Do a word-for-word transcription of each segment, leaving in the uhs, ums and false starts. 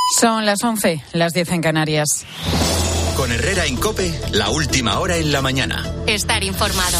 Son las once, las diez en Canarias. Con Herrera en COPE, la última hora en la mañana. Estar informado.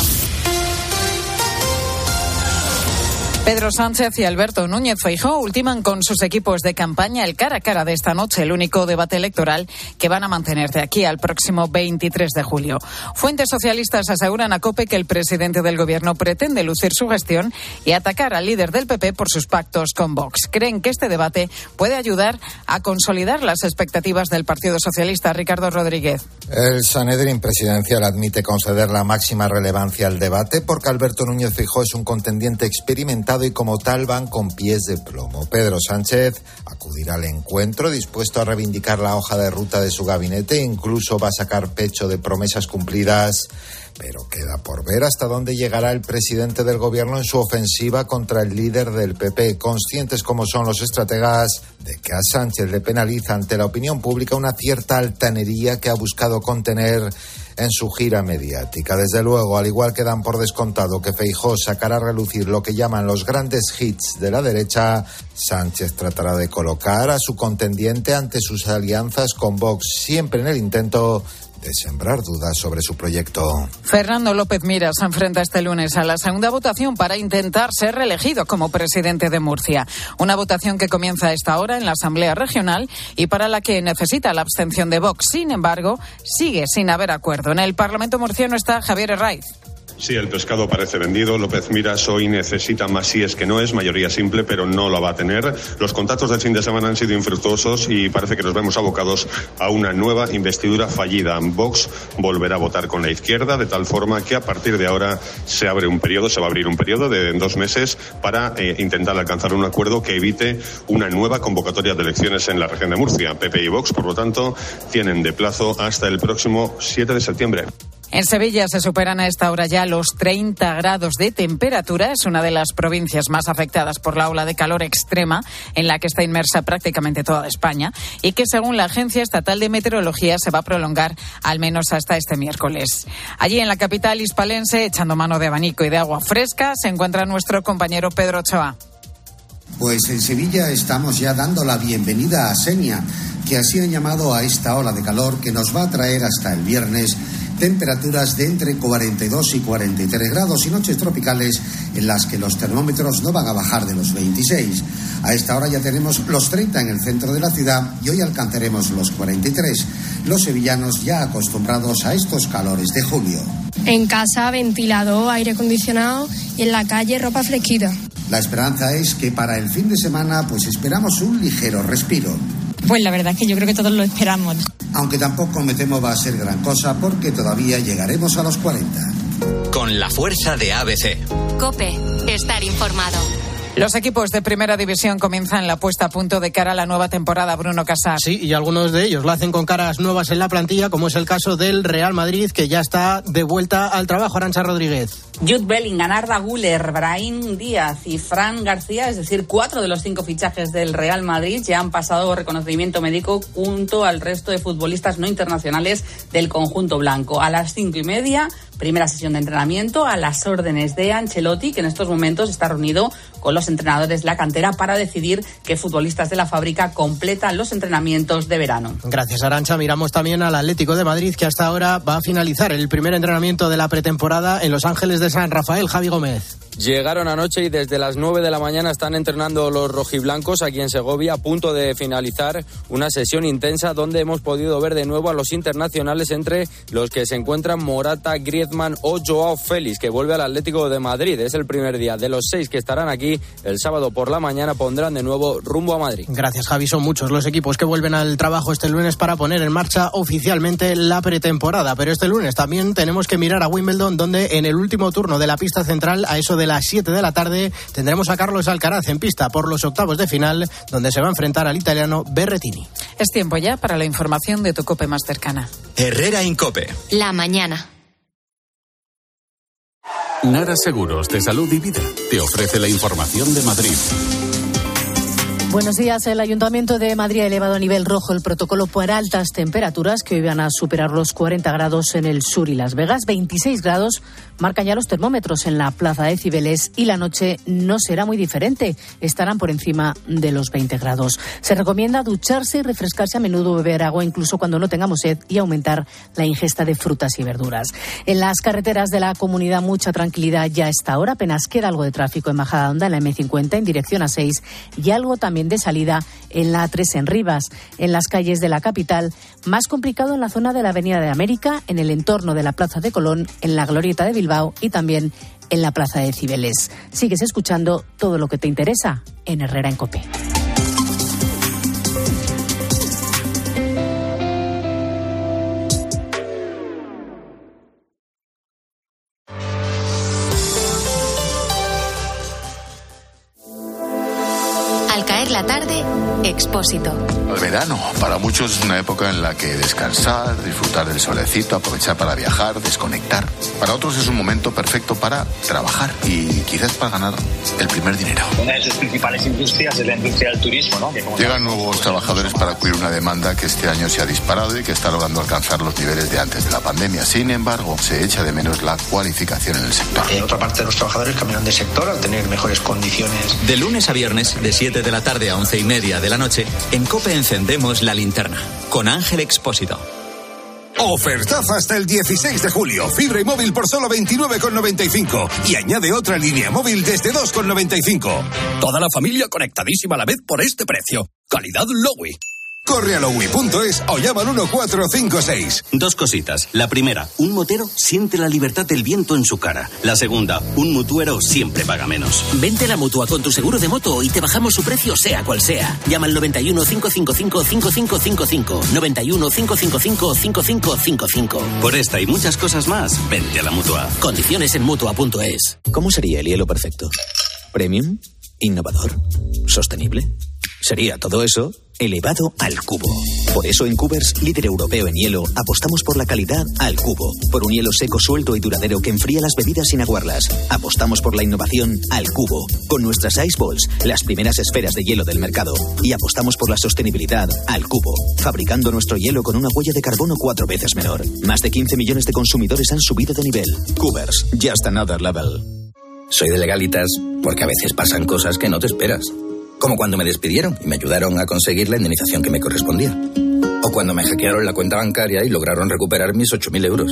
Pedro Sánchez y Alberto Núñez Feijóo ultiman con sus equipos de campaña el cara a cara de esta noche, el único debate electoral que van a mantener de aquí al próximo veintitrés de julio. Fuentes socialistas aseguran a COPE que el presidente del gobierno pretende lucir su gestión y atacar al líder del P P por sus pactos con Vox. Creen que este debate puede ayudar a consolidar las expectativas del Partido Socialista. Ricardo Rodríguez. El Sanedrín presidencial admite conceder la máxima relevancia al debate porque Alberto Núñez Feijóo es un contendiente experimentado y como tal van con pies de plomo. Pedro Sánchez acudirá al encuentro dispuesto a reivindicar la hoja de ruta de su gabinete e incluso va a sacar pecho de promesas cumplidas, pero queda por ver hasta dónde llegará el presidente del gobierno en su ofensiva contra el líder del P P, conscientes como son los estrategas de que a Sánchez le penaliza ante la opinión pública una cierta altanería que ha buscado contener en su gira mediática. Desde luego, al igual que dan por descontado que Feijóo sacará a relucir lo que llaman los grandes hits de la derecha, Sánchez tratará de colocar a su contendiente ante sus alianzas con Vox, siempre en el intento de sembrar dudas sobre su proyecto. Fernando López Miras se enfrenta este lunes a la segunda votación para intentar ser reelegido como presidente de Murcia. Una votación que comienza a esta hora en la Asamblea Regional y para la que necesita la abstención de Vox. Sin embargo, sigue sin haber acuerdo. En el Parlamento murciano está Javier Herraiz. Sí, el pescado parece vendido. López Miras hoy necesita más si es que no es mayoría simple, pero no lo va a tener. Los contactos del fin de semana han sido infructuosos y parece que nos vemos abocados a una nueva investidura fallida. Vox volverá a votar con la izquierda, de tal forma que a partir de ahora se abre un periodo, se va a abrir un periodo de dos meses para eh, intentar alcanzar un acuerdo que evite una nueva convocatoria de elecciones en la región de Murcia. P P y Vox, por lo tanto, tienen de plazo hasta el próximo siete de septiembre. En Sevilla se superan a esta hora ya los treinta grados de temperatura. Es una de las provincias más afectadas por la ola de calor extrema en la que está inmersa prácticamente toda España y que, según la Agencia Estatal de Meteorología, se va a prolongar al menos hasta este miércoles. Allí en la capital hispalense, echando mano de abanico y de agua fresca, se encuentra nuestro compañero Pedro Ochoa. Pues en Sevilla estamos ya dando la bienvenida a Senia, que así han llamado a esta ola de calor que nos va a traer hasta el viernes temperaturas de entre cuarenta y dos y cuarenta y tres grados y noches tropicales en las que los termómetros no van a bajar de los veintiséis. A esta hora ya tenemos los treinta en el centro de la ciudad y hoy alcanzaremos los cuarenta y tres. Los sevillanos ya acostumbrados a estos calores de julio. En casa, ventilador, aire acondicionado y en la calle, ropa fresquita. La esperanza es que para el fin de semana pues esperamos un ligero respiro. Pues la verdad es que yo creo que todos lo esperamos. Aunque tampoco me temo va a ser gran cosa porque todavía llegaremos a los cuarenta. Con la fuerza de A B C. COPE, estar informado. Los equipos de Primera División comienzan la puesta a punto de cara a la nueva temporada, Bruno Casas. Sí, y algunos de ellos lo hacen con caras nuevas en la plantilla, como es el caso del Real Madrid, que ya está de vuelta al trabajo. Arantxa Rodríguez. Jude Bellingham, Arda Güler, Brahim Díaz y Fran García, es decir, cuatro de los cinco fichajes del Real Madrid ya han pasado reconocimiento médico junto al resto de futbolistas no internacionales del conjunto blanco. A las cinco y media, primera sesión de entrenamiento a las órdenes de Ancelotti, que en estos momentos está reunido con los entrenadores de la cantera para decidir qué futbolistas de la fábrica completan los entrenamientos de verano. Gracias, Arantxa. Miramos también al Atlético de Madrid, que hasta ahora va a finalizar el primer entrenamiento de la pretemporada en Los Ángeles de San Rafael. Javi Gómez. Llegaron anoche y desde las nueve de la mañana están entrenando los rojiblancos aquí en Segovia, a punto de finalizar una sesión intensa donde hemos podido ver de nuevo a los internacionales, entre los que se encuentran Morata, Griezmann o Joao Félix, que vuelve al Atlético de Madrid. Es el primer día de los seis que estarán aquí. El sábado por la mañana pondrán de nuevo rumbo a Madrid. Gracias, Javi. Son muchos los equipos que vuelven al trabajo este lunes para poner en marcha oficialmente la pretemporada. Pero este lunes también tenemos que mirar a Wimbledon, donde en el último turno de la pista central, a eso de las siete de la tarde, tendremos a Carlos Alcaraz en pista por los octavos de final, donde se va a enfrentar al italiano Berrettini. Es tiempo ya para la información de tu COPE más cercana. Herrera en COPE. La mañana. Nara Seguros de Salud y Vida te ofrece la información de Madrid. Buenos días. El Ayuntamiento de Madrid ha elevado a nivel rojo el protocolo por altas temperaturas que hoy van a superar los cuarenta grados en el sur y Las Vegas. veintiséis grados marcan ya los termómetros en la plaza de Cibeles y la noche no será muy diferente. Estarán por encima de los veinte grados. Se recomienda ducharse y refrescarse a menudo, beber agua incluso cuando no tengamos sed y aumentar la ingesta de frutas y verduras. En las carreteras de la comunidad mucha tranquilidad ya a esta hora. Apenas queda algo de tráfico en Majadahonda, en la eme cincuenta en dirección a seis y algo también de salida en la A tres en Rivas. En las calles de la capital, más complicado en la zona de la Avenida de América, en el entorno de la Plaza de Colón, en la Glorieta de Bilbao y también en la Plaza de Cibeles. Sigues escuchando todo lo que te interesa en Herrera en COPE. Al caer la tarde, Expósito. El verano, para muchos es una época en la que descansar, disfrutar del solecito, aprovechar para viajar, desconectar. Para otros es un momento perfecto para trabajar y quizás para ganar el primer dinero. Una de sus principales industrias es la industria del turismo, ¿no? Que como Llegan nuevos trabajadores para cubrir una demanda que este año se ha disparado y que está logrando alcanzar los niveles de antes de la pandemia. Sin embargo, se echa de menos la cualificación en el sector. Eh, otra parte de los trabajadores cambian de sector al tener mejores condiciones. De lunes a viernes, de siete de la tarde a once y media de la noche, en COPE encendemos la linterna con Ángel Expósito. Ofertazo hasta el dieciséis de julio. Fibra y móvil por solo veintinueve con noventa y cinco. Y añade otra línea móvil desde dos con noventa y cinco. Toda la familia conectadísima a la vez por este precio. Calidad Lowy. Corre a lowy punto es o llama al uno cuatro cinco seis. Dos cositas. La primera, un motero siente la libertad del viento en su cara. La segunda, un mutuero siempre paga menos. Vente a la Mutua con tu seguro de moto y te bajamos su precio sea cual sea. Llama al noventa y uno, cinco cinco cinco, cinco cinco cinco cinco. noventa y uno, cinco cinco cinco, cinco cinco cinco cinco. Por esta y muchas cosas más, vente a la Mutua. Condiciones en Mutua punto es. ¿Cómo sería el hielo perfecto? ¿Premium? ¿Innovador? ¿Sostenible? Sería todo eso elevado al cubo. Por eso en Cubers, líder europeo en hielo, apostamos por la calidad al cubo. Por un hielo seco, suelto y duradero que enfría las bebidas sin aguarlas. Apostamos por la innovación al cubo. Con nuestras Ice Balls, las primeras esferas de hielo del mercado. Y apostamos por la sostenibilidad al cubo. Fabricando nuestro hielo con una huella de carbono cuatro veces menor. Más de quince millones de consumidores han subido de nivel. Cubers, just another level. Soy de Legalitas porque a veces pasan cosas que no te esperas. Como cuando me despidieron y me ayudaron a conseguir la indemnización que me correspondía. O cuando me hackearon la cuenta bancaria y lograron recuperar mis ocho mil euros.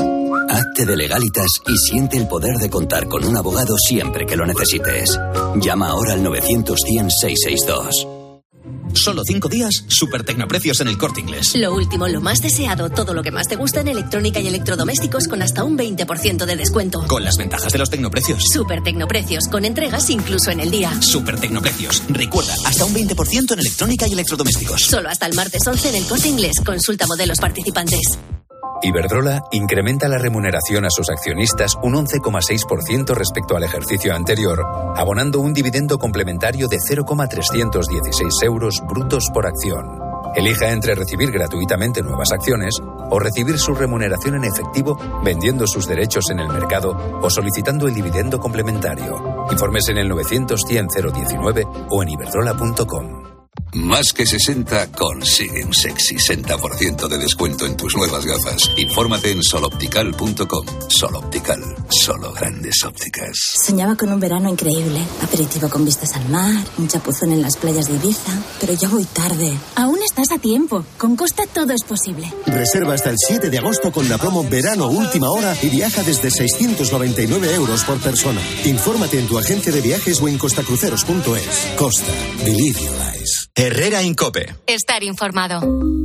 Hazte de Legalitas y siente el poder de contar con un abogado siempre que lo necesites. Llama ahora al novecientos, cien, seiscientos sesenta y dos. Solo cinco días, super tecnoprecios en El Corte Inglés. Lo último, lo más deseado, todo lo que más te gusta en electrónica y electrodomésticos con hasta un veinte por ciento de descuento. Con las ventajas de los tecnoprecios. Super tecnoprecios, con entregas incluso en el día. Super tecnoprecios. Recuerda, hasta un veinte por ciento en electrónica y electrodomésticos. Solo hasta el martes once en El Corte Inglés. Consulta modelos participantes. Iberdrola incrementa la remuneración a sus accionistas un once coma seis por ciento respecto al ejercicio anterior, abonando un dividendo complementario de cero coma trescientos dieciséis euros brutos por acción. Elija entre recibir gratuitamente nuevas acciones o recibir su remuneración en efectivo vendiendo sus derechos en el mercado o solicitando el dividendo complementario. Informes en el novecientos, cien, cero diecinueve o en iberdrola punto com. Más que sesenta consigue un sexy sesenta por ciento de descuento en tus nuevas gafas. Infórmate en soloptical punto com. Soloptical, solo grandes ópticas. Soñaba con un verano increíble. Aperitivo con vistas al mar, un chapuzón en las playas de Ibiza. Pero ya voy tarde. Aún estás a tiempo. Con Costa todo es posible. Reserva hasta el siete de agosto con la promo Verano Última Hora y viaja desde seiscientos noventa y nueve euros por persona. Infórmate en tu agencia de viajes o en costacruceros punto es. Costa. Believe your eyes. Herrera en COPE. Estar informado.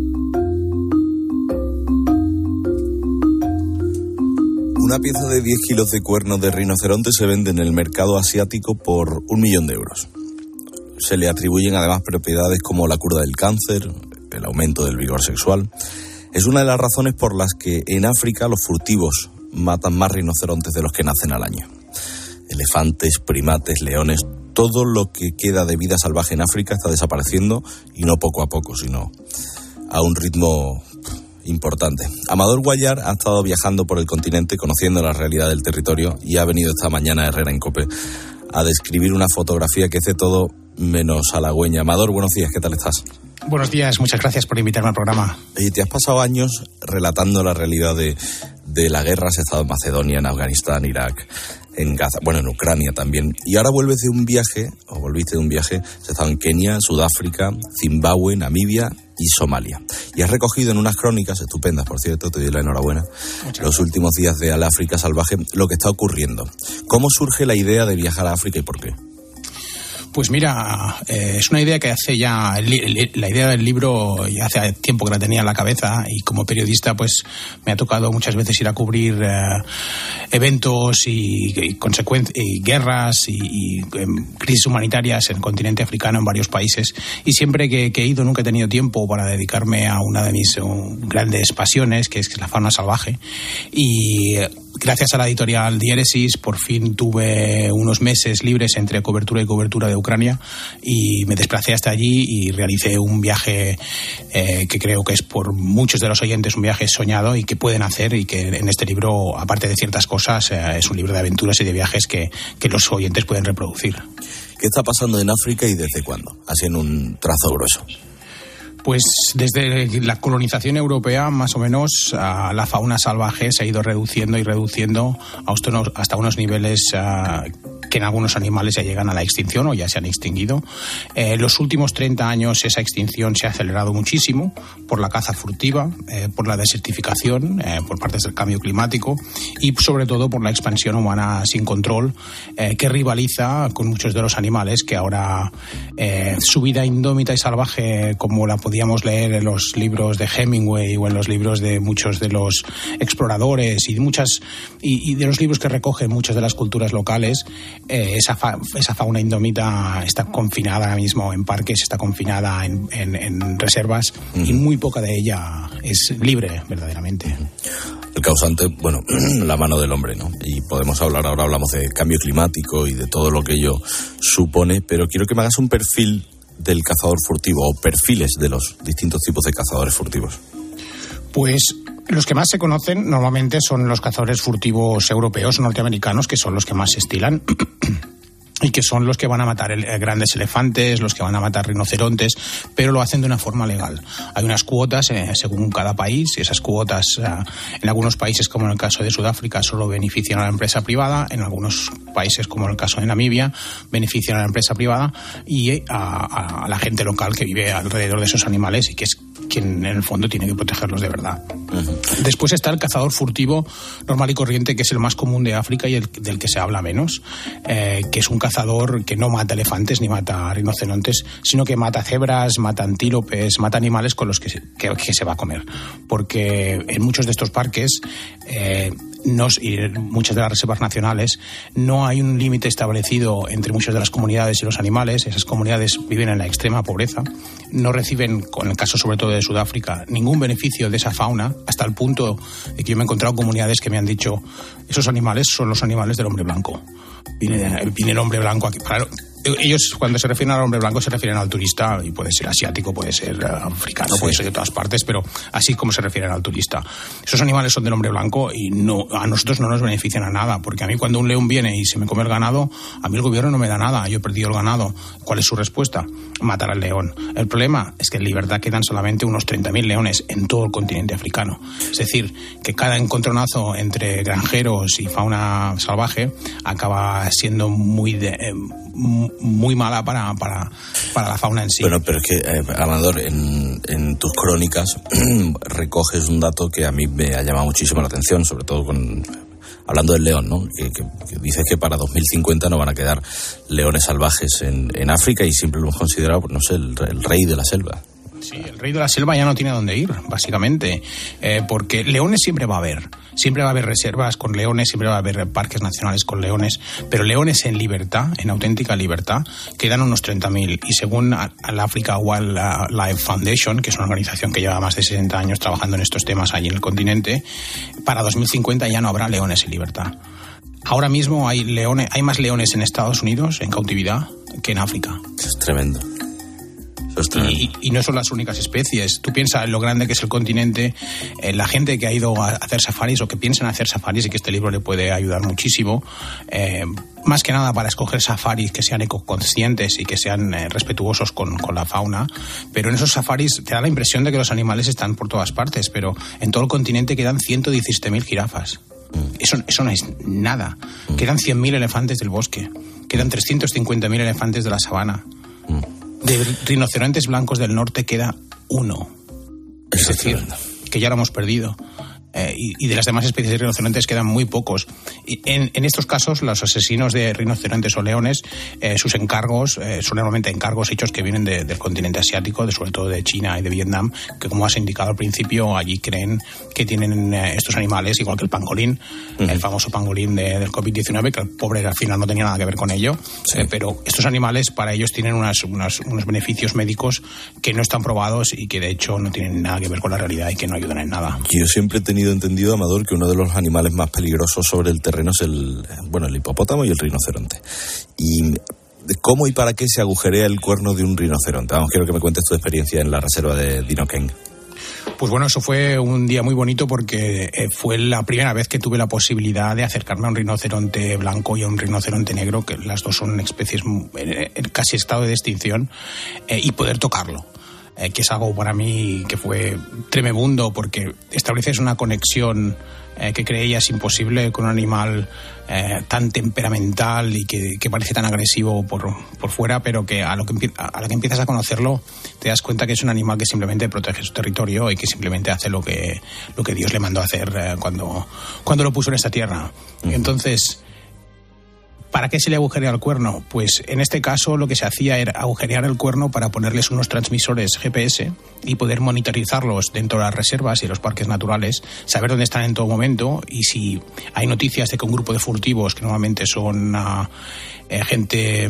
Una pieza de diez kilos de cuernos de rinoceronte se vende en el mercado asiático por un millón de euros. Se le atribuyen además propiedades como la cura del cáncer, el aumento del vigor sexual. Es una de las razones por las que en África los furtivos matan más rinocerontes de los que nacen al año. Elefantes, primates, leones, todo lo que queda de vida salvaje en África está desapareciendo, y no poco a poco, sino a un ritmo importante. Amador Guayar ha estado viajando por el continente, conociendo la realidad del territorio, y ha venido esta mañana a Herrera en COPE a describir una fotografía que hace todo menos halagüeña. Amador, buenos días, ¿qué tal estás? Buenos días, muchas gracias por invitarme al programa. Oye, te has pasado años relatando la realidad de, de la guerra. Has estado en Macedonia, en Afganistán, Irak, en Gaza, bueno, en Ucrania también. Y ahora vuelves de un viaje, o volviste de un viaje, has estado en Kenia, Sudáfrica, Zimbabue, Namibia y Somalia. Y has recogido en unas crónicas estupendas, por cierto, te doy la enhorabuena, muchas los últimos días de Al África Salvaje, lo que está ocurriendo. ¿Cómo surge la idea de viajar a África y por qué? Pues mira, eh, es una idea que hace ya, el, la idea del libro ya hace tiempo que la tenía en la cabeza, y como periodista pues me ha tocado muchas veces ir a cubrir eh, eventos y, y, consecuencias, y guerras y, y eh, crisis humanitarias en el continente africano, en varios países, y siempre que, que he ido nunca he tenido tiempo para dedicarme a una de mis uh, grandes pasiones, que es, que es la fauna salvaje. Y eh, gracias a la editorial Diéresis por fin tuve unos meses libres entre cobertura y cobertura de Ucrania, y me desplacé hasta allí y realicé un viaje eh, que creo que es por muchos de los oyentes un viaje soñado y que pueden hacer, y que en este libro, aparte de ciertas cosas, eh, es un libro de aventuras y de viajes que, que los oyentes pueden reproducir. ¿Qué está pasando en África y desde cuándo? Así en un trazo grueso. Pues desde la colonización europea, más o menos, uh, la fauna salvaje se ha ido reduciendo y reduciendo hasta unos, hasta unos niveles uh, que en algunos animales ya llegan a la extinción o ya se han extinguido. En eh, los últimos treinta años esa extinción se ha acelerado muchísimo por la caza furtiva, eh, por la desertificación, eh, por partes del cambio climático y sobre todo por la expansión humana sin control, eh, que rivaliza con muchos de los animales que ahora eh, su vida indómita y salvaje, como la podíamos leer en los libros de Hemingway o en los libros de muchos de los exploradores y de muchas y, y de los libros que recogen muchas de las culturas locales, eh, esa, fa, esa fauna indómita está confinada ahora mismo en parques, está confinada en, en, en reservas, uh-huh. y muy poca de ella es libre verdaderamente. El causante, bueno, la mano del hombre, ¿no? Y podemos hablar, ahora hablamos de cambio climático y de todo lo que ello supone, pero quiero que me hagas un perfil del cazador furtivo o perfiles de los distintos tipos de cazadores furtivos. Pues los que más se conocen normalmente son los cazadores furtivos europeos o norteamericanos, que son los que más se estilan y que son los que van a matar el, grandes elefantes, los que van a matar rinocerontes, pero lo hacen de una forma legal. Hay unas cuotas eh, según cada país, y esas cuotas eh, en algunos países, como en el caso de Sudáfrica, solo benefician a la empresa privada, en algunos países, como en el caso de Namibia, benefician a la empresa privada y a, a la gente local que vive alrededor de esos animales y que es quien en el fondo tiene que protegerlos de verdad. Uh-huh. Después está el cazador furtivo normal y corriente, que es el más común de África y el del que se habla menos, eh, que es un cazador que no mata elefantes ni mata rinocerontes, sino que mata cebras, mata antílopes, mata animales con los que se, que, que se va a comer. Porque en muchos de estos parques eh, no, y en muchas de las reservas nacionales no hay un límite establecido entre muchas de las comunidades y los animales. Esas comunidades viven en la extrema pobreza, no reciben, con el caso sobre todo de Sudáfrica, ningún beneficio de esa fauna, hasta el punto de que yo me he encontrado comunidades que me han dicho: esos animales son los animales del hombre blanco. Viene, viene el hombre blanco aquí. Claro, ellos cuando se refieren al hombre blanco se refieren al turista, y puede ser asiático, puede ser africano, sí. puede ser de todas partes, pero así como se refieren al turista. Esos animales son del hombre blanco y no, a nosotros no nos benefician a nada, porque a mí cuando un león viene y se me come el ganado, a mí el gobierno no me da nada, yo he perdido el ganado. ¿Cuál es su respuesta? Matar al león. El problema es que en libertad quedan solamente unos treinta mil leones en todo el continente africano. Es decir, que cada encontronazo entre granjeros y fauna salvaje acaba siendo muy de, eh, muy mala para, para, para la fauna en sí. Bueno, pero es que, eh, Amador, en, en tus crónicas recoges un dato que a mí me ha llamado muchísimo la atención, sobre todo con hablando del león, ¿no? Que, que, que dices que para dos mil cincuenta no van a quedar leones salvajes en, en África, y siempre lo hemos considerado, no sé, el, el rey de la selva. Sí, el rey de la selva ya no tiene dónde ir, básicamente, eh, porque leones siempre va a haber, siempre va a haber reservas con leones, siempre va a haber parques nacionales con leones, pero leones en libertad, en auténtica libertad, quedan unos treinta mil, y según la Africa Wildlife Foundation, que es una organización que lleva más de sesenta años trabajando en estos temas allí en el continente, para dos mil cincuenta ya no habrá leones en libertad. Ahora mismo hay leones, hay más leones en Estados Unidos en cautividad que en África. Es tremendo. Y, y no son las únicas especies. Tú piensas en lo grande que es el continente, eh, la gente que ha ido a hacer safaris o que piensa en hacer safaris, y que este libro le puede ayudar muchísimo, eh, más que nada para escoger safaris que sean ecoconscientes y que sean eh, respetuosos con, con la fauna. Pero en esos safaris te da la impresión de que los animales están por todas partes, pero en todo el continente quedan ciento diecisiete mil jirafas. Eso, eso no es nada. Quedan cien mil elefantes del bosque, quedan trescientos cincuenta mil elefantes de la sabana. De rinocerontes blancos del norte queda uno. Es decir, que ya lo hemos perdido. Eh, y, y de las demás especies de rinocerontes quedan muy pocos. Y en, en estos casos, los asesinos de rinocerontes o leones, eh, sus encargos eh, son normalmente encargos hechos que vienen de, del continente asiático, de, sobre todo de China y de Vietnam, que, como has indicado al principio, allí creen que tienen eh, estos animales, igual que el pangolín, uh-huh. el famoso pangolín de, del covid diecinueve, que el pobre al final no tenía nada que ver con ello, sí. eh, pero estos animales para ellos tienen unas, unas, unos beneficios médicos que no están probados y que de hecho no tienen nada que ver con la realidad y que no ayudan en nada. Yo siempre he tenido entendido, Amador, que uno de los animales más peligrosos sobre el terreno es el, bueno, el hipopótamo y el rinoceronte. Y ¿cómo y para qué se agujerea el cuerno de un rinoceronte? Vamos, quiero que me cuentes tu experiencia en la reserva de Dinoken. Pues bueno, eso fue un día muy bonito porque eh, fue la primera vez que tuve la posibilidad de acercarme a un rinoceronte blanco y a un rinoceronte negro, que las dos son especies en, en casi estado de extinción, eh, y poder tocarlo. Eh, que es algo para mí que fue tremebundo, porque estableces una conexión eh, que creías imposible con un animal eh, tan temperamental y que, que parece tan agresivo por, por fuera, pero que a lo que, a lo que empiezas a conocerlo te das cuenta que es un animal que simplemente protege su territorio y que simplemente hace lo que, lo que Dios le mandó a hacer eh, cuando, cuando lo puso en esta tierra. Uh-huh. Entonces, ¿para qué se le agujerea el cuerno? Pues en este caso lo que se hacía era agujerear el cuerno para ponerles unos transmisores G P S y poder monitorizarlos dentro de las reservas y los parques naturales, saber dónde están en todo momento, y si hay noticias de que un grupo de furtivos, que normalmente son uh, eh, gente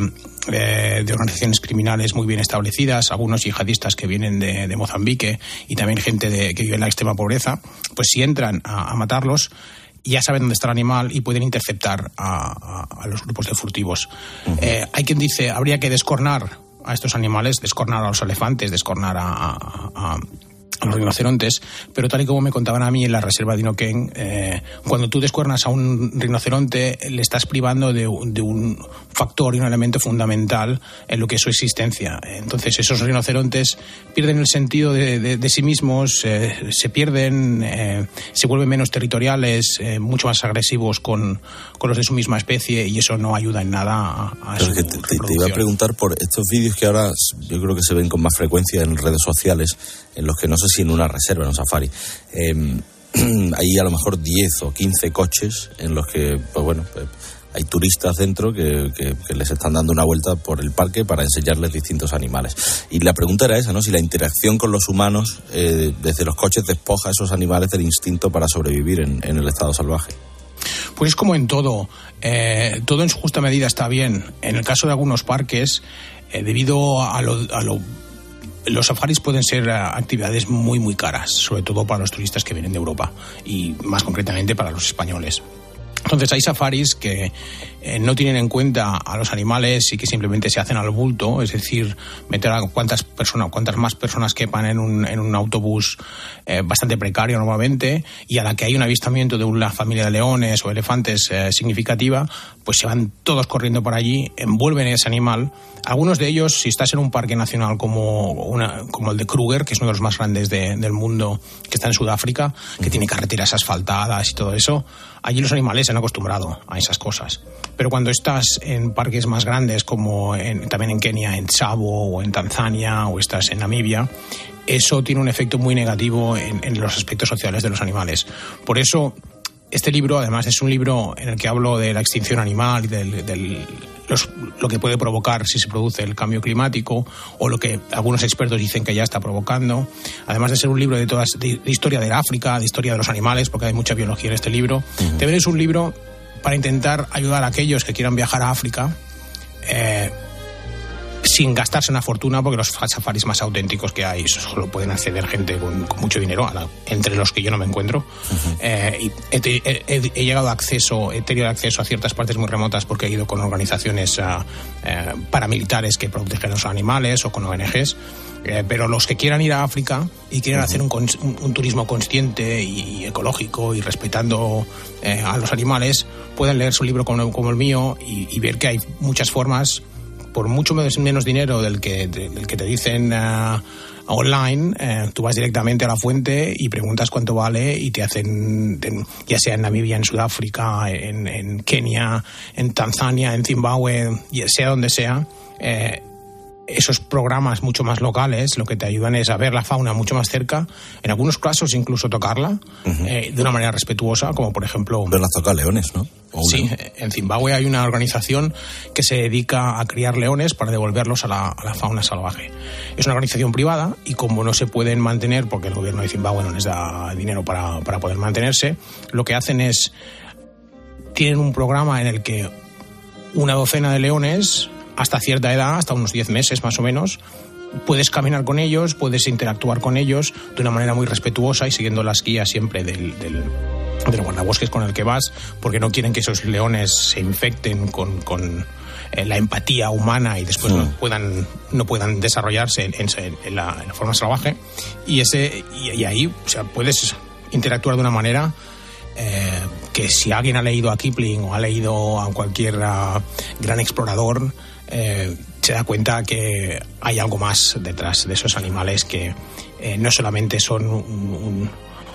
eh, de organizaciones criminales muy bien establecidas, algunos yihadistas que vienen de, de Mozambique y también gente de, que vive en la extrema pobreza, pues si entran a, a matarlos, ya saben dónde está el animal y pueden interceptar a, a, a los grupos de furtivos. Uh-huh. Eh, hay quien dice, habría que descornar a estos animales, descornar a los elefantes, descornar a, a, a, a los rinocerontes, pero tal y como me contaban a mí en la reserva de Dinoken, eh, cuando tú descuernas a un rinoceronte, le estás privando de, de un factor y un elemento fundamental en lo que es su existencia. Entonces esos rinocerontes pierden el sentido de, de, de sí mismos, eh, se pierden, eh, se vuelven menos territoriales, eh, mucho más agresivos con, con los de su misma especie, y eso no ayuda en nada a, a su te, te, te iba a preguntar por estos vídeos que ahora yo creo que se ven con más frecuencia en redes sociales, en los que no sé si en una reserva, en un safari, eh, hay a lo mejor diez o quince coches en los que, pues bueno, pues, hay turistas dentro que, que, que les están dando una vuelta por el parque para enseñarles distintos animales. Y la pregunta era esa, ¿no? Si la interacción con los humanos eh, desde los coches despoja a esos animales del instinto para sobrevivir en, en el estado salvaje. Pues es como en todo, eh, todo en su justa medida está bien. En el caso de algunos parques, eh, debido a lo, a lo los safaris pueden ser actividades muy muy caras, sobre todo para los turistas que vienen de Europa y más concretamente para los españoles. Entonces hay safaris que eh, no tienen en cuenta a los animales y que simplemente se hacen al bulto, es decir, meter a cuántas personas, cuántas más personas quepan en un, en un autobús eh, bastante precario normalmente, y a la que hay un avistamiento de una familia de leones o elefantes eh, significativa, pues se van todos corriendo por allí, envuelven ese animal. Algunos de ellos, si estás en un parque nacional como, una, como el de Kruger, que es uno de los más grandes de, del mundo, que está en Sudáfrica, que tiene carreteras asfaltadas y todo eso, allí los animales se han acostumbrado a esas cosas. Pero cuando estás en parques más grandes, como en, también en Kenia, en Tsavo, o en Tanzania, o estás en Namibia, eso tiene un efecto muy negativo en, en los aspectos sociales de los animales. Por eso, este libro, además, es un libro en el que hablo de la extinción animal y del, del, los, lo que puede provocar si se produce el cambio climático, o lo que algunos expertos dicen que ya está provocando. Además de ser un libro de, todas, de, de historia de África, de historia de los animales, porque hay mucha biología en este libro, uh-huh. También es un libro para intentar ayudar a aquellos que quieran viajar a África, eh, sin gastarse una fortuna, porque los safaris más auténticos que hay solo pueden acceder gente con, con mucho dinero, a la, entre los que yo no me encuentro. Uh-huh. Eh, y he, he, he llegado a acceso, he tenido acceso a ciertas partes muy remotas porque he ido con organizaciones uh, eh, paramilitares que protegen a los animales o con O N Ges. Eh, pero los que quieran ir a África y quieran uh-huh. hacer un, un, un turismo consciente y ecológico y respetando eh, a los animales, pueden leer su libro como, como el mío y, y ver que hay muchas formas, por mucho menos dinero del que, del que te dicen uh, online. Eh, tú vas directamente a la fuente y preguntas cuánto vale y te hacen, en, ya sea en Namibia, en Sudáfrica, en, en Kenia, en Tanzania, en Zimbabue, sea donde sea, eh, esos programas mucho más locales lo que te ayudan es a ver la fauna mucho más cerca, en algunos casos incluso tocarla uh-huh. eh, de una manera respetuosa, como por ejemplo... Verlas tocar leones, ¿no? Sí, en Zimbabue hay una organización que se dedica a criar leones para devolverlos a la, a la fauna salvaje. Es una organización privada y como no se pueden mantener, porque el gobierno de Zimbabue no les da dinero para, para poder mantenerse, lo que hacen es... Tienen un programa en el que una docena de leones... hasta cierta edad, hasta unos diez meses más o menos, puedes caminar con ellos, puedes interactuar con ellos de una manera muy respetuosa y siguiendo las guías siempre del, del, del guardabosques con el que vas, porque no quieren que esos leones se infecten con, con eh, la empatía humana y después sí. no puedan no puedan desarrollarse en, en, en, la, en la forma salvaje. Y, ese, y, y ahí o sea, puedes interactuar de una manera... Eh, que si alguien ha leído a Kipling o ha leído a cualquier uh, gran explorador, eh, se da cuenta que hay algo más detrás de esos animales que eh, no solamente son un, un,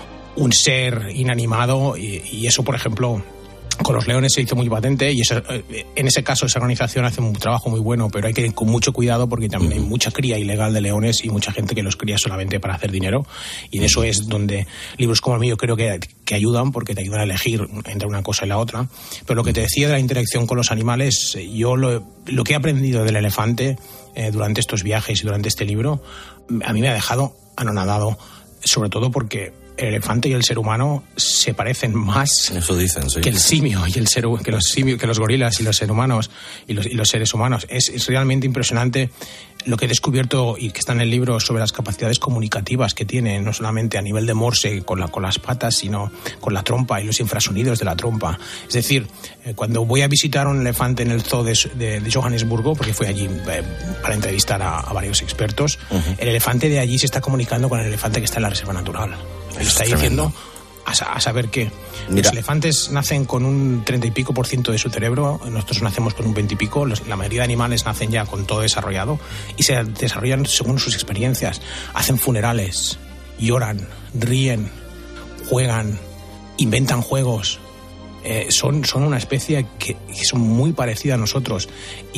un ser inanimado y, y eso, por ejemplo, con los leones se hizo muy patente y eso, en ese caso esa organización hace un trabajo muy bueno, pero hay que ir con mucho cuidado porque también hay mucha cría ilegal de leones y mucha gente que los cría solamente para hacer dinero y de eso es donde libros como el mío creo que, que ayudan porque te ayudan a elegir entre una cosa y la otra. Pero lo que te decía de la interacción con los animales, yo lo, lo que he aprendido del elefante eh, durante estos viajes y durante este libro a mí me ha dejado anonadado, sobre todo porque el elefante y el ser humano se parecen más Eso dicen, sí. que el simio y el ser que los simios, que los gorilas y los seres humanos y los, y los seres humanos. Es, es realmente impresionante lo que he descubierto y que está en el libro sobre las capacidades comunicativas que tiene, no solamente a nivel de Morse con, la, con las patas, sino con la trompa y los infrasonidos de la trompa. Es decir, eh, cuando voy a visitar un elefante en el zoo de, de, de Johannesburgo, porque fui allí eh, para entrevistar a, a varios expertos, uh-huh. el elefante de allí se está comunicando con el elefante que está en la reserva natural. Le está diciendo a, a saber que Mira. los elefantes nacen con un treinta y pico por ciento de su cerebro, nosotros nacemos con un veinte y pico, los, la mayoría de animales nacen ya con todo desarrollado y se desarrollan según sus experiencias, hacen funerales, lloran, ríen, juegan, inventan juegos, eh, son, son una especie que, que son muy parecida a nosotros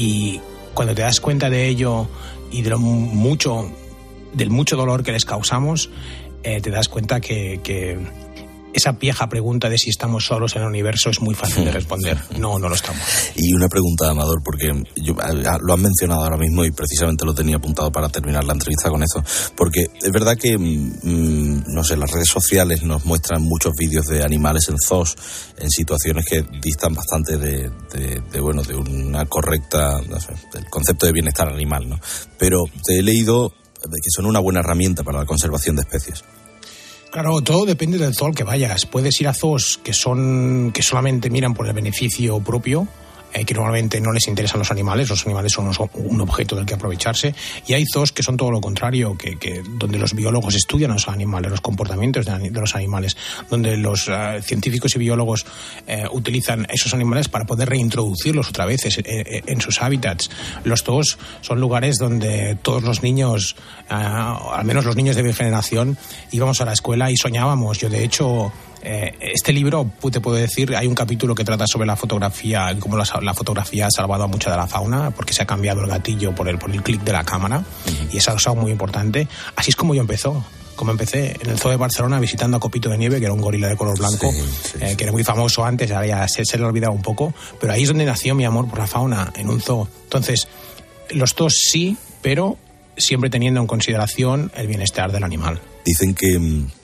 y cuando te das cuenta de ello y de lo mucho, del mucho dolor que les causamos, Eh, te das cuenta que, que esa vieja pregunta de si estamos solos en el universo es muy fácil de responder. No, no lo estamos. Y una pregunta, Amador, porque yo, lo has mencionado ahora mismo y precisamente lo tenía apuntado para terminar la entrevista con eso, porque es verdad que, mmm, no sé, las redes sociales nos muestran muchos vídeos de animales en zoos en situaciones que distan bastante de, de, de bueno, de una correcta, no sé, del concepto de bienestar animal, ¿no? Pero te he leído que son una buena herramienta para la conservación de especies. Claro, todo depende del zoo al que vayas. Puedes ir a zoos que son que solamente miran por el beneficio propio, eh, que normalmente no les interesan los animales, los animales son un objeto del que aprovecharse, y hay zoos que son todo lo contrario, que, que donde los biólogos estudian a los animales, los comportamientos de, de los animales, donde los uh, científicos y biólogos eh, utilizan esos animales para poder reintroducirlos otra vez en, en, en sus hábitats. Los zoos son lugares donde todos los niños, uh, al menos los niños de mi generación, íbamos a la escuela y soñábamos. Yo, de hecho, Eh, este libro, te puedo decir, hay un capítulo que trata sobre la fotografía, cómo la, la fotografía ha salvado a mucha de la fauna, porque se ha cambiado el gatillo por el, por el clic de la cámara, uh-huh. y eso es algo muy importante. Así es como yo empezó. Como empecé en el zoo de Barcelona visitando a Copito de Nieve, que era un gorila de color blanco, sí, sí, eh, que era muy famoso antes, ahora ya se, se le ha olvidado un poco, pero ahí es donde nació mi amor por la fauna, en un zoo. Entonces, los zoos sí, pero siempre teniendo en consideración el bienestar del animal. Dicen que...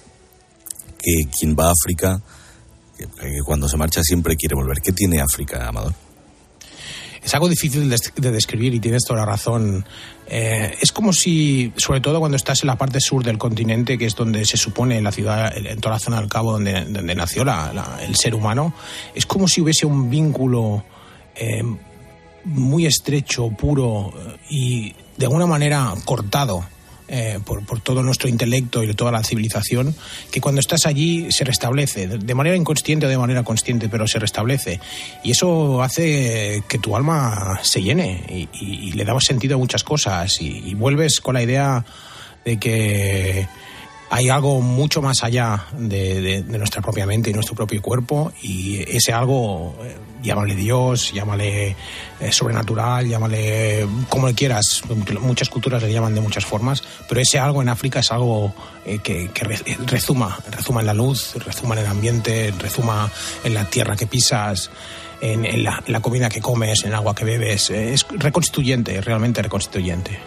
que quien va a África, que, que cuando se marcha siempre quiere volver. ¿Qué tiene África, Amador? es algo difícil de, de describir y tienes toda la razón. Eh, es como si, sobre todo cuando estás en la parte sur del continente, que es donde se supone la ciudad, en toda la zona del Cabo donde, donde nació la, la, el ser humano, es como si hubiese un vínculo eh, muy estrecho, puro y de alguna manera cortado Eh, por, por todo nuestro intelecto y toda la civilización, que cuando estás allí se restablece, de, de manera inconsciente o de manera consciente, pero se restablece. Y eso hace que tu alma se llene y, y, y le damos sentido a muchas cosas y, y vuelves con la idea de que hay algo mucho más allá de, de, de nuestra propia mente y nuestro propio cuerpo, y ese algo, eh, llámale Dios, llámale eh, sobrenatural, llámale como le quieras, muchas culturas le llaman de muchas formas, pero ese algo en África es algo eh, que, que re, rezuma, rezuma en la luz, rezuma en el ambiente, rezuma en la tierra que pisas, en, en, la, en la comida que comes, en el agua que bebes, eh, es reconstituyente, realmente reconstituyente.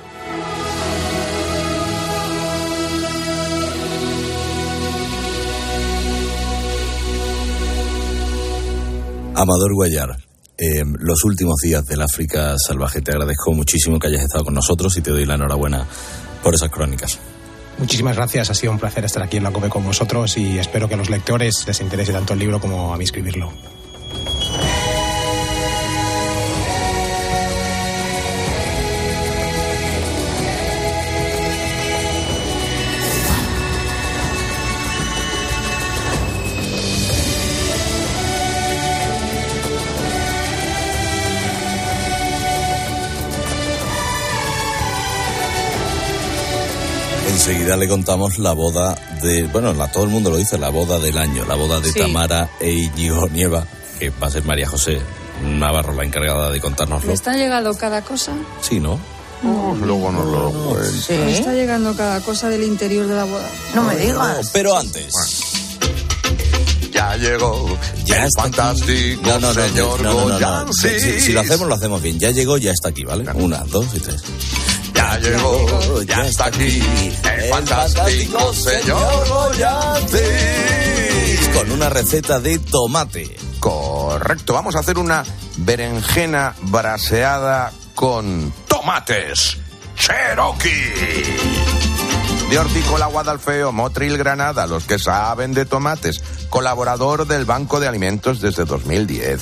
Amador Guayar, eh, los últimos días del África salvaje, te agradezco muchísimo que hayas estado con nosotros y te doy la enhorabuena por esas crónicas. Muchísimas gracias, ha sido un placer estar aquí en La COPE con vosotros y espero que a los lectores les interese tanto el libro como a mí escribirlo. Enseguida le contamos la boda de... Bueno, la, todo el mundo lo dice, la boda del año, la boda de sí. Tamara e Íñigo Nieva, que va a ser María José Navarro la encargada de contárnoslo. ¿Le está llegando cada cosa? Sí, ¿no? Oh, luego nos lo cuento. Sí. ¿Le está llegando cada cosa del interior de la boda? No me digas. No, pero antes... Bueno. Ya llegó ya el fantástico no, no, no, señor no, no, no, no, no. Sí. Si, si lo hacemos, lo hacemos bien. Ya llegó, ya está aquí, ¿vale? Claro. Una, dos y tres. Ya llegó, ya está aquí, el, el fantástico señor Goyancix. Con una receta de tomate. Correcto, vamos a hacer una berenjena braseada con tomates Cherokee. De Hortícola Guadalfeo, Motril Granada, los que saben de tomates. Colaborador del Banco de Alimentos desde dos mil diez.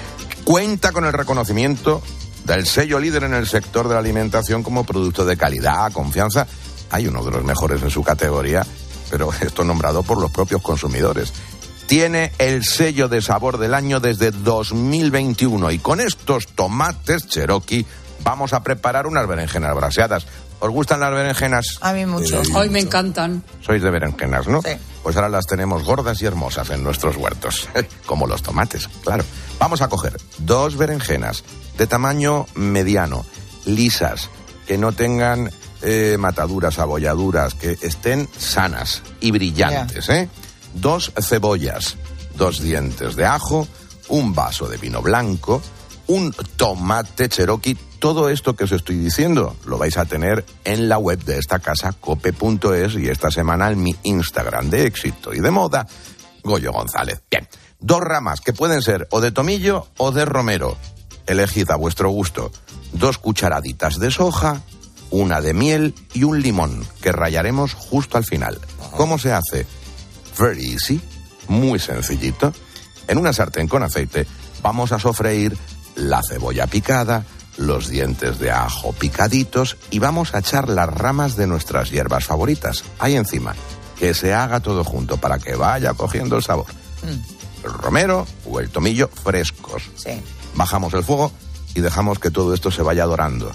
Cuenta con el reconocimiento del sello líder en el sector de la alimentación como producto de calidad, confianza. Hay uno de los mejores en su categoría, pero esto nombrado por los propios consumidores. Tiene el sello de sabor del año desde dos mil veintiuno y con estos tomates Cherokee vamos a preparar unas berenjenas braseadas. ¿Os gustan las berenjenas? A mí mucho. Sí, Hoy me encantan. Sois de berenjenas, ¿no? Sí. Pues ahora las tenemos gordas y hermosas en nuestros huertos, como los tomates, claro. Vamos a coger dos berenjenas de tamaño mediano, lisas, que no tengan eh, mataduras, abolladuras, que estén sanas y brillantes, yeah. ¿eh? Dos cebollas, dos dientes de ajo, un vaso de vino blanco, un tomate Cherokee. Todo esto que os estoy diciendo lo vais a tener en la web de esta casa, cope punto es, y esta semana en mi Instagram de éxito y de moda, Goyo González. Bien, dos ramas que pueden ser o de tomillo o de romero. Elegid a vuestro gusto. Dos cucharaditas de soja, una de miel y un limón que rallaremos justo al final. ¿Cómo se hace? Very easy, muy sencillito. En una sartén con aceite vamos a sofreír la cebolla picada, los dientes de ajo picaditos y vamos a echar las ramas de nuestras hierbas favoritas ahí encima. Que se haga todo junto para que vaya cogiendo el sabor. Mm. El romero o el tomillo frescos. Sí. Bajamos el fuego y dejamos que todo esto se vaya dorando.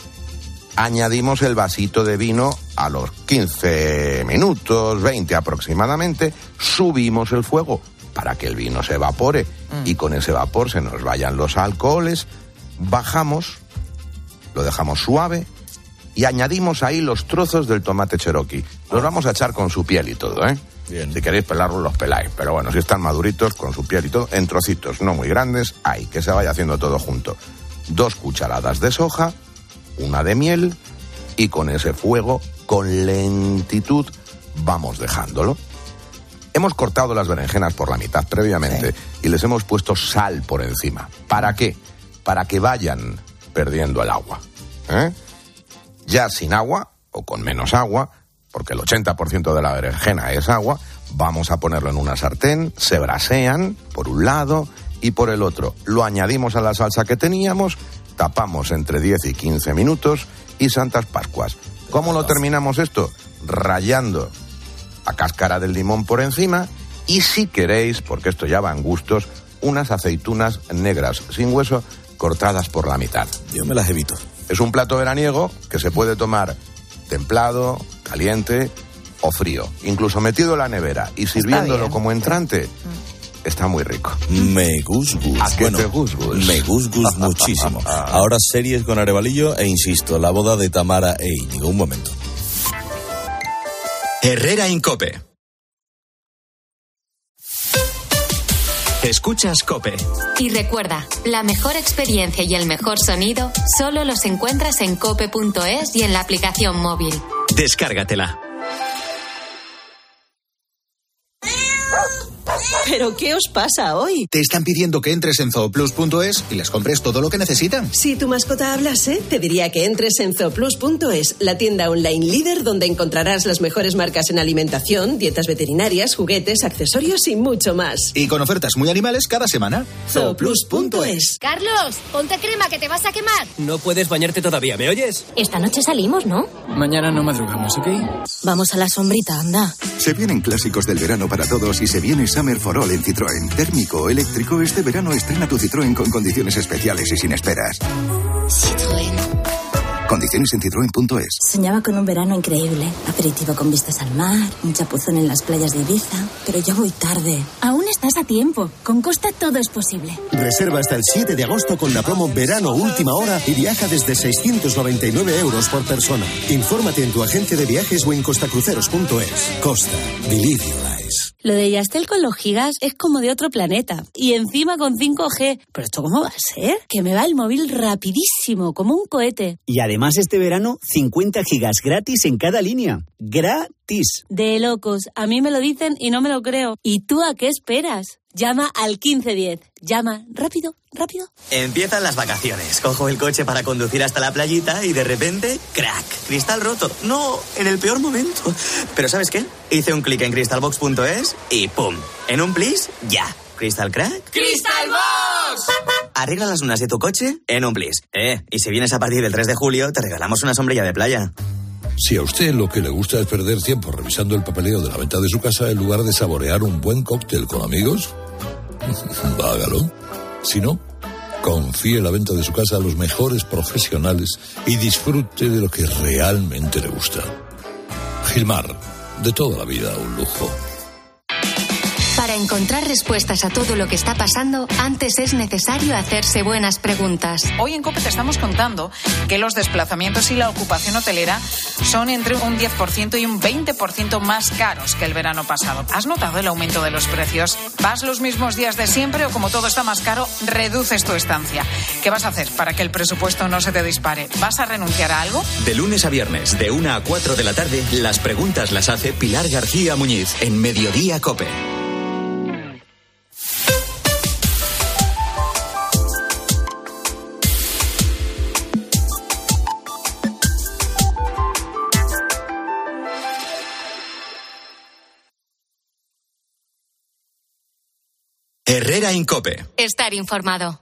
Añadimos el vasito de vino a los quince minutos, veinte aproximadamente. Subimos el fuego para que el vino se evapore mm. y con ese vapor se nos vayan los alcoholes. Bajamos, lo dejamos suave y añadimos ahí los trozos del tomate Cherokee. Los vamos a echar con su piel y todo, ¿eh? Bien. Si queréis pelarlos, los peláis. Pero bueno, si están maduritos, con su piel y todo, en trocitos no muy grandes, ahí, que se vaya haciendo todo junto. Dos cucharadas de soja, una de miel, y con ese fuego, con lentitud, vamos dejándolo. Hemos cortado las berenjenas por la mitad previamente, sí, y les hemos puesto sal por encima. ¿Para qué? Para que vayan perdiendo el agua. ¿eh? Ya sin agua, o con menos agua, porque el ochenta por ciento de la berenjena es agua, vamos a ponerlo en una sartén, se brasean por un lado y por el otro. Lo añadimos a la salsa que teníamos, tapamos entre diez y quince minutos y Santas Pascuas. ¿Cómo lo terminamos esto? Rallando la cáscara del limón por encima y, si queréis, porque esto ya va en gustos, unas aceitunas negras sin hueso cortadas por la mitad. Yo me las evito. Es un plato veraniego que se puede tomar templado, caliente o frío, incluso metido en la nevera y sirviéndolo como entrante. Está muy rico. Me gusgus. ¿A qué bueno, te gusgus? Me gusgus muchísimo. Ahora series con Arevalillo e insisto, la boda de Tamara e Íñigo. Un momento. Herrera Incope. Escuchas COPE. Y recuerda, la mejor experiencia y el mejor sonido solo los encuentras en cope punto es y en la aplicación móvil. Descárgatela. ¿Pero qué os pasa hoy? Te están pidiendo que entres en zooplus punto es y les compres todo lo que necesitan. Si tu mascota hablase, te diría que entres en zooplus punto es, la tienda online líder donde encontrarás las mejores marcas en alimentación, dietas veterinarias, juguetes, accesorios y mucho más. Y con ofertas muy animales cada semana. zooplus punto es. Carlos, ponte crema que te vas a quemar. No puedes bañarte todavía, ¿me oyes? Esta noche salimos, ¿no? Mañana no madrugamos, ¿ok? Vamos a la sombrita, anda. Se vienen clásicos del verano para todos y se viene Summer for All en Citroën. Térmico o eléctrico, este verano estrena tu Citroën con condiciones especiales y sin esperas. Citroën. Condiciones en citroen punto es. Soñaba con un verano increíble. Aperitivo con vistas al mar, un chapuzón en las playas de Ibiza. Pero ya voy tarde. Aún estás a tiempo. Con Costa todo es posible. Reserva hasta el siete de agosto con la promo Verano Última Hora y viaja desde seiscientos noventa y nueve euros por persona. Infórmate en tu agencia de viajes o en costacruceros punto es. Costa. Believe your eyes. Lo de Yastel con los gigas es como de otro planeta. Y encima con cinco G. ¿Pero esto cómo va a ser? Que me va el móvil rapidísimo, como un cohete. Y además este verano, cincuenta gigas gratis en cada línea. ¡Gratis! De locos. A mí me lo dicen y no me lo creo. ¿Y tú a qué esperas? Llama al quince diez. Llama rápido, rápido. Empiezan las vacaciones. Cojo el coche para conducir hasta la playita y de repente, ¡crack! Cristal roto. No, en el peor momento. Pero ¿sabes qué? Hice un clic en crystalbox punto es y ¡pum! En un plis, ya. ¿Crystal crack? ¡Crystal Box! Arregla las lunas de tu coche en un plis. Eh, y si vienes a partir del tres de julio, te regalamos una sombrilla de playa. Si a usted lo que le gusta es perder tiempo revisando el papeleo de la venta de su casa en lugar de saborear un buen cóctel con amigos, hágalo. Si no, confíe la venta de su casa a los mejores profesionales y disfrute de lo que realmente le gusta. Gilmar, de toda la vida un lujo. Para encontrar respuestas a todo lo que está pasando, antes es necesario hacerse buenas preguntas. Hoy en COPE te estamos contando que los desplazamientos y la ocupación hotelera son entre un diez por ciento y un veinte por ciento más caros que el verano pasado. ¿Has notado el aumento de los precios? ¿Vas los mismos días de siempre o como todo está más caro, reduces tu estancia? ¿Qué vas a hacer para que el presupuesto no se te dispare? ¿Vas a renunciar a algo? De lunes a viernes, de una a cuatro de la tarde, las preguntas las hace Pilar García Muñiz en Mediodía COPE. Herrera Incope. Estar informado.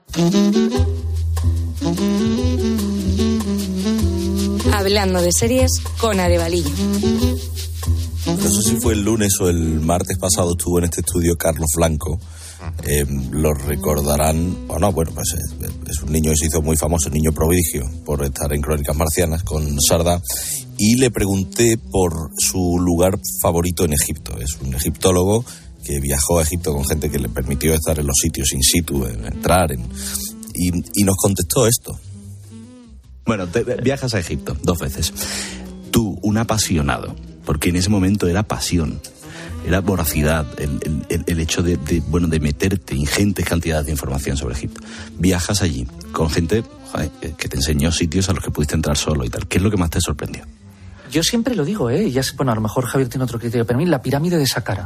Hablando de series con Arevalillo. No sé si fue el lunes o el martes pasado estuvo en este estudio Carlos Blanco. Eh, lo recordarán, o no, bueno, pues es, es un niño que se hizo muy famoso, un niño prodigio, por estar en Crónicas Marcianas con Sardá, y le pregunté por su lugar favorito en Egipto. Es un egiptólogo que viajó a Egipto con gente que le permitió estar en los sitios in situ, en, entrar, en, y, y nos contestó esto. Bueno, te, viajas a Egipto dos veces. Tú, un apasionado, porque en ese momento era pasión, era voracidad, el, el, el hecho de, de, bueno, de meterte ingentes cantidades de información sobre Egipto. Viajas allí con gente, joder, que te enseñó sitios a los que pudiste entrar solo y tal. ¿Qué es lo que más te sorprendió? Yo siempre lo digo, ¿eh? Ya sé, bueno, a lo mejor Javier tiene otro criterio, pero a mí la pirámide de Saqqara.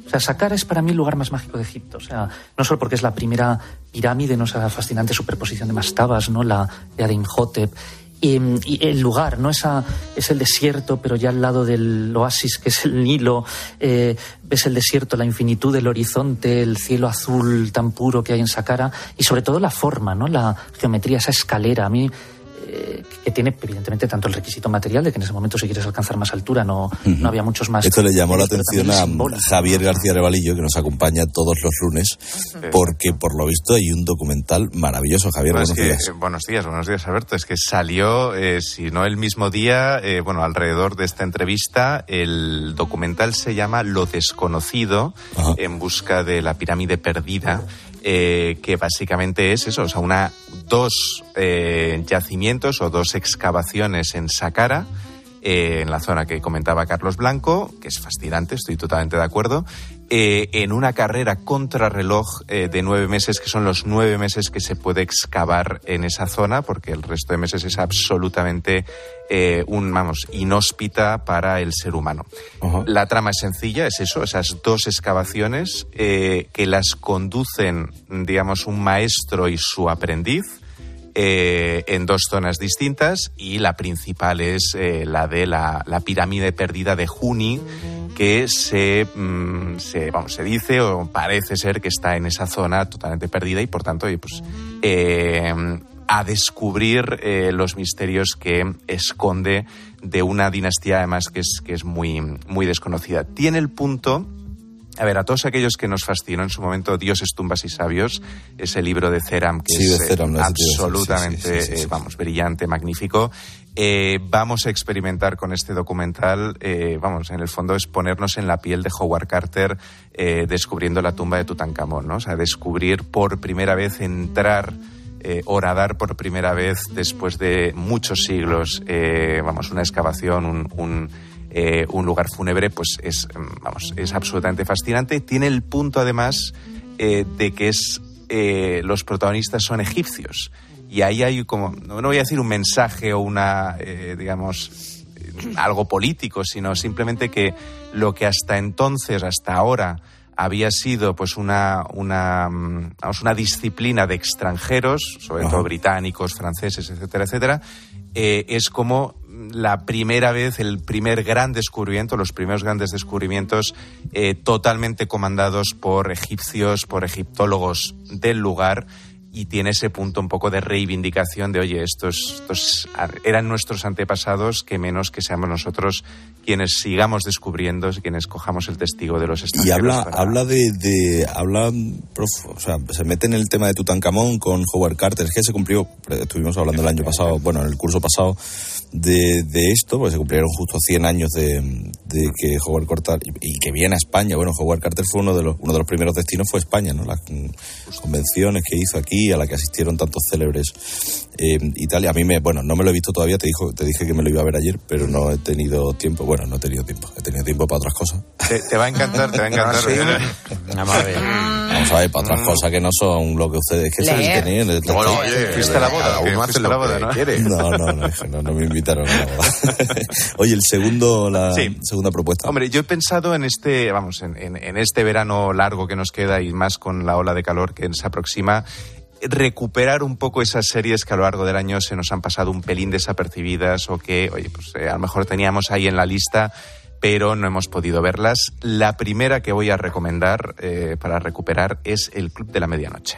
O sea, Saqqara es para mí el lugar más mágico de Egipto. O sea, no solo porque es la primera pirámide, no, esa fascinante superposición de mastabas, ¿no? La de Amenhotep. Y, y el lugar, ¿no? Esa, es el desierto, pero ya al lado del oasis, que es el Nilo. Eh, ves el desierto, la infinitud del horizonte, el cielo azul tan puro que hay en Saqqara. Y sobre todo la forma, ¿no? La geometría, esa escalera. A mí... que tiene evidentemente tanto el requisito material de que en ese momento si quieres alcanzar más altura no, uh-huh. no había muchos más. Esto le llamó la atención a Javier García Revalillo, que nos acompaña todos los lunes, uh-huh. porque por lo visto hay un documental maravilloso. Javier, bueno, buenos es que, días. Eh, buenos días, buenos días Alberto. Es que salió, eh, si no el mismo día, eh, bueno, alrededor de esta entrevista, el documental se llama Lo desconocido, uh-huh. en busca de la pirámide perdida. Eh, que básicamente es eso, o sea, una, dos eh, yacimientos o dos excavaciones en Saqqara, eh, en la zona que comentaba Carlos Blanco, que es fascinante, estoy totalmente de acuerdo, eh, en una carrera contrarreloj eh, de nueve meses, que son los nueve meses que se puede excavar en esa zona, porque el resto de meses es absolutamente eh, un, vamos, inhóspita para el ser humano. Uh-huh. La trama es sencilla, es eso, esas dos excavaciones eh, que las conducen, digamos, un maestro y su aprendiz, Eh, en dos zonas distintas, y la principal es eh, la de la, la pirámide perdida de Juni, que se, mm, se, vamos, se dice o parece ser que está en esa zona totalmente perdida y por tanto pues, eh, a descubrir eh, los misterios que esconde de una dinastía además que es, que es muy, muy desconocida. Tiene el punto... A ver, a todos aquellos que nos fascinó en su momento Dioses, tumbas y sabios, ese libro de Ceram que sí, es Ceram, eh, absolutamente, sí, sí, sí, sí, sí. Eh, vamos, brillante, magnífico. Eh, vamos a experimentar con este documental, eh, vamos, en el fondo es ponernos en la piel de Howard Carter eh, descubriendo la tumba de Tutankamón, ¿no? O sea, descubrir por primera vez, entrar... Eh, horadar por primera vez después de muchos siglos, eh, vamos, una excavación, un... un Eh, un lugar fúnebre, pues es, vamos, es absolutamente fascinante. Tiene el punto, además, eh, de que es eh, los protagonistas son egipcios. Y ahí hay como, no voy a decir un mensaje o una, eh, digamos, eh, algo político, sino simplemente que lo que hasta entonces, hasta ahora, había sido pues una, una, vamos, una disciplina de extranjeros, sobre Ajá. todo británicos, franceses, etcétera, etcétera, eh, es como la primera vez, el primer gran descubrimiento, los primeros grandes descubrimientos eh, totalmente comandados por egipcios, por egiptólogos del lugar, y tiene ese punto un poco de reivindicación de, oye, estos, estos eran nuestros antepasados, que menos que seamos nosotros quienes sigamos descubriendo, quienes cojamos el testigo de los extranjeros. Y habla, para... habla de, de habla, prof, o sea, se mete en el tema de Tutankamón con Howard Carter. Es que se cumplió, estuvimos hablando el año pasado, bueno, en el curso pasado de, de esto, porque se cumplieron justo cien años de, de que Howard Carter, y, y que viene a España. Bueno, Howard Carter fue uno de los, uno de los primeros destinos, fue España, ¿no? Las convenciones que hizo aquí, a la que asistieron tantos célebres eh, Italia. A mí me, bueno, no me lo he visto todavía, te dijo, te dije que me lo iba a ver ayer, pero no he tenido tiempo. Bueno, no he tenido tiempo, he tenido tiempo para otras cosas. Te, te va a encantar, te va a encantar. Sí. Vamos a ver, vamos a ver, para otras cosas que no son lo que ustedes que saben tener. Bueno, oye, fuiste a la boda, uno hace la boda, ¿no? No, no, no, no, no me invitaron a la boda. Oye, el segundo, la sí. segunda propuesta. Hombre, yo he pensado en este, vamos, en, en, en este verano largo que nos queda y más con la ola de calor que se aproxima, recuperar un poco esas series que a lo largo del año se nos han pasado un pelín desapercibidas o que, oye, pues eh, a lo mejor teníamos ahí en la lista, pero no hemos podido verlas. La primera que voy a recomendar eh, para recuperar es El Club de la Medianoche.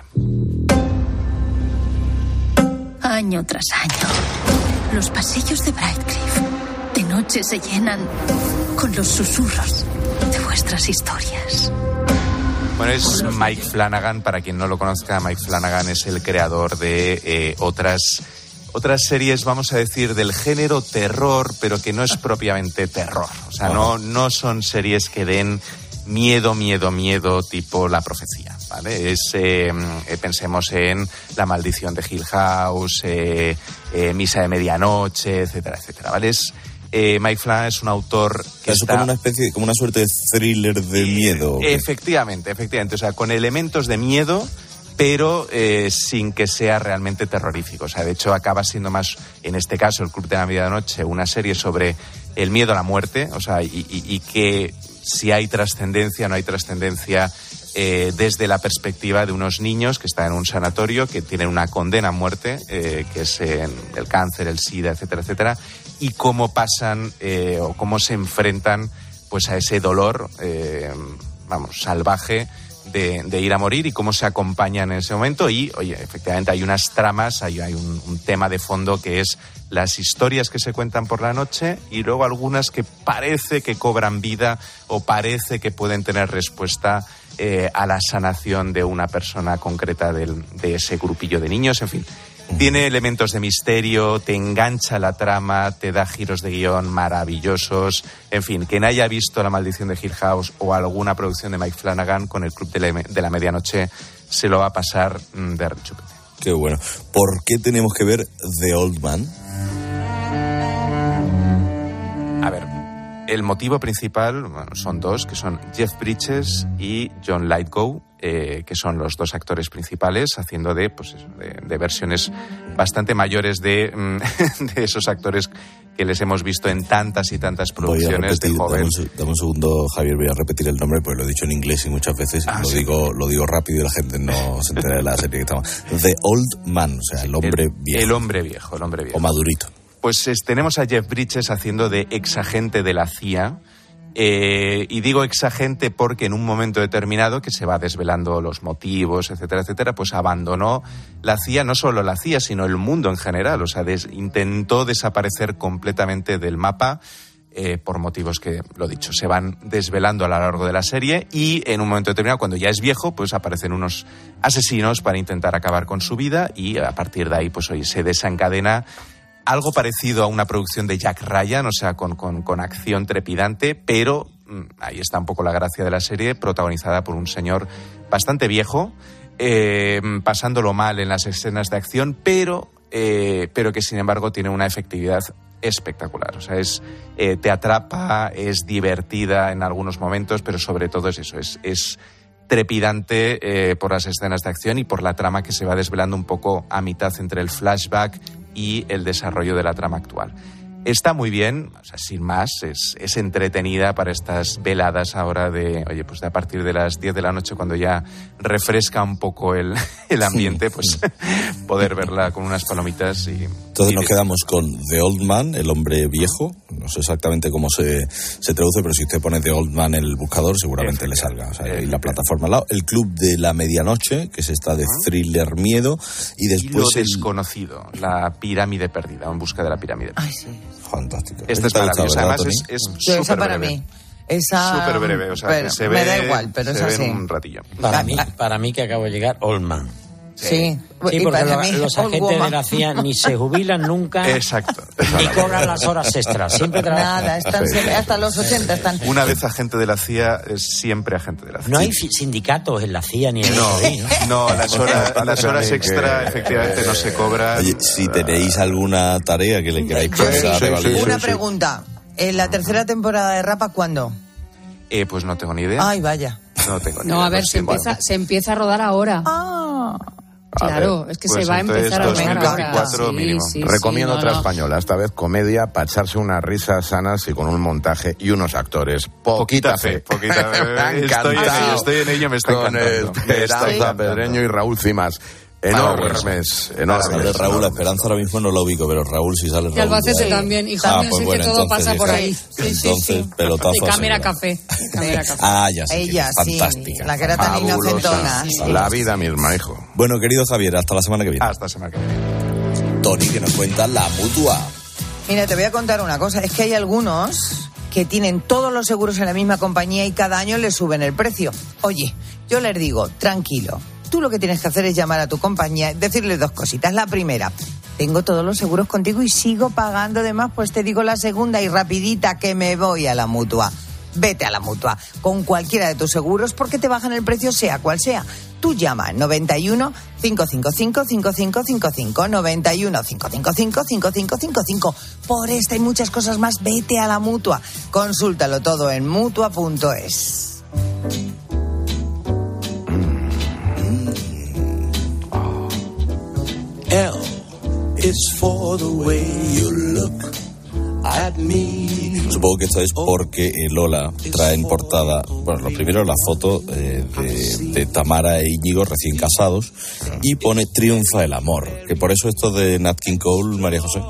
Año tras año, los pasillos de Brightcliff de noche se llenan con los susurros de vuestras historias. Bueno, es Mike Flanagan. Para quien no lo conozca, Mike Flanagan es el creador de eh, otras, otras series, vamos a decir, del género terror, pero que no es propiamente terror. O sea, no, no son series que den miedo, miedo, miedo, tipo La Profecía, ¿vale? Es, eh, pensemos en La Maldición de Hill House, eh, eh, Misa de Medianoche, etcétera, etcétera, ¿vale? Es... Eh, Mike Flanagan es un autor que es está... como una especie, como una suerte de thriller de miedo. Efectivamente, efectivamente. O sea, con elementos de miedo, pero eh, sin que sea realmente terrorífico. O sea, de hecho, acaba siendo más, en este caso, El Club de la Medianoche, una serie sobre el miedo a la muerte. O sea, y, y, y que si hay trascendencia o no hay trascendencia eh, desde la perspectiva de unos niños que están en un sanatorio, que tienen una condena a muerte, eh, que es eh, el cáncer, el SIDA, etcétera, etcétera, y cómo pasan eh, o cómo se enfrentan pues a ese dolor, eh, vamos, salvaje de, de ir a morir, y cómo se acompañan en ese momento. Y, oye, efectivamente hay unas tramas, hay, hay un, un tema de fondo que es las historias que se cuentan por la noche, y luego algunas que parece que cobran vida o parece que pueden tener respuesta eh, a la sanación de una persona concreta del, de ese grupillo de niños. En fin, tiene elementos de misterio, te engancha la trama, te da giros de guión maravillosos. En fin, quien haya visto La maldición de Hill House o alguna producción de Mike Flanagan con El club de la, de la medianoche se lo va a pasar de rechupete. Qué bueno. ¿Por qué tenemos que ver The Old Man? A ver, el motivo principal, bueno, son dos, que son Jeff Bridges y John Lithgow, eh, que son los dos actores principales, haciendo de, pues, de, de versiones bastante mayores de, de esos actores que les hemos visto en tantas y tantas producciones repetir, de joven. Dame un, dame un segundo, Javier, voy a repetir el nombre, porque lo he dicho en inglés y muchas veces ah, lo, sí. digo, lo digo rápido y la gente no se entera de la serie que estamos. The Old Man, o sea, el hombre el, viejo. El hombre viejo, el hombre viejo. O madurito. Pues es, tenemos a Jeff Bridges haciendo de exagente de la C I A. Eh, y digo exagente porque en un momento determinado, que se va desvelando los motivos, etcétera, etcétera, pues abandonó la C I A, no solo la C I A, sino el mundo en general. O sea, des, intentó desaparecer completamente del mapa eh, por motivos que, lo dicho, se van desvelando a lo largo de la serie, y en un momento determinado, cuando ya es viejo, pues aparecen unos asesinos para intentar acabar con su vida, y a partir de ahí, pues hoy se desencadena algo parecido a una producción de Jack Ryan, o sea, con, con, con acción trepidante, pero mmm, ahí está un poco la gracia de la serie, protagonizada por un señor bastante viejo, eh, pasándolo mal en las escenas de acción, pero, eh, pero que sin embargo tiene una efectividad espectacular. O sea, es, eh, te atrapa, es divertida en algunos momentos, pero sobre todo es eso, es... es trepidante eh, por las escenas de acción y por la trama que se va desvelando un poco a mitad entre el flashback y el desarrollo de la trama actual. Está muy bien, o sea, sin más, es, es entretenida para estas veladas ahora de, oye, pues de a partir de las diez de la noche, cuando ya refresca un poco el, el ambiente, sí, pues sí. Poder verla con unas palomitas y... Entonces y nos quedamos con The Old Man, el hombre viejo, no sé exactamente cómo se, se traduce, pero si usted pone The Old Man en el buscador seguramente le salga, o sea, y la plataforma al lado. El club de la medianoche, que es esta de thriller miedo, y después... Y lo el... desconocido, la pirámide perdida, en busca de la pirámide perdida. Ay, sí. Fantástico. Esta es maravillosa, además es, es súper súper para breve. Mí. Esa... Súper breve, o sea, pero, que se ve, me da igual, pero se es ve así. en un ratillo. Para mí, para mí que acabo de llegar, Old Man. Sí, sí, porque lo, los agentes de la C I A ni se jubilan nunca. Exacto. Ni cobran las horas extras. Siempre trabajan. Nada, están sí. hasta los ochenta están. Una vez agente de la C I A, es siempre agente de la C I A. No hay sindicatos en la C I A ni en no, el S I, ¿no? No, las horas, las horas extra efectivamente no se cobran. Oye, si tenéis alguna tarea que le queráis poner a revalidar. Una pregunta. ¿En la tercera temporada de Rapa cuándo? Eh, pues no tengo ni idea. Ay, vaya. No tengo ni no, idea. a ver, se empieza, se empieza a rodar ahora. Ah. Claro, ver, es que pues se va a empezar a rodar ahora. Sí, sí, sí, Recomiendo sí, otra no, no. española, esta vez comedia, para echarse unas risas sanas y con un montaje y unos actores. Poquita, poquita fe. Poquita fe. Me ha estoy, en ello, estoy en ello, me está con encantando. Con Esperanza Pedreño y Raúl Cimas. Enormes, enormes. De Raúl, la Esperanza ahora mismo no lo ubico, pero Raúl si sale Raúl. Y Albacete también, y Jaime, ah, pues bueno, que todo entonces, pasa por ahí. Sí, sí, entonces, sí. Pelotazo. Y cámara café. cámara café. Ah, ya sé. Ella sí, fantástica. La que era tan inocentona. Sí. La vida misma, hijo. Bueno, querido Javier, hasta la semana que viene. Hasta la semana que viene. Tony, que nos cuenta la Mutua. Mira, te voy a contar una cosa. Es que hay algunos que tienen todos los seguros en la misma compañía y cada año les suben el precio. Oye, yo les digo, tranquilo. Tú lo que tienes que hacer es llamar a tu compañía, decirles dos cositas. La primera, tengo todos los seguros contigo y sigo pagando de más, pues te digo la segunda y rapidita que me voy a la Mutua. Vete a la Mutua con cualquiera de tus seguros porque te bajan el precio sea cual sea. Tú llama al noventa y uno, cinco cinco cinco, cinco cinco cinco cinco, noventa y uno, cinco cinco cinco, cinco cinco cinco cinco. Por esta y muchas cosas más, vete a la Mutua. Consúltalo todo en mutua punto es. L is for the way you look at me. Supongo que esto es porque eh, Lola trae en portada, bueno, lo primero la foto eh, de, de Tamara e Íñigo recién casados y pone triunfa el amor, que por eso esto de Nat King Cole, María José.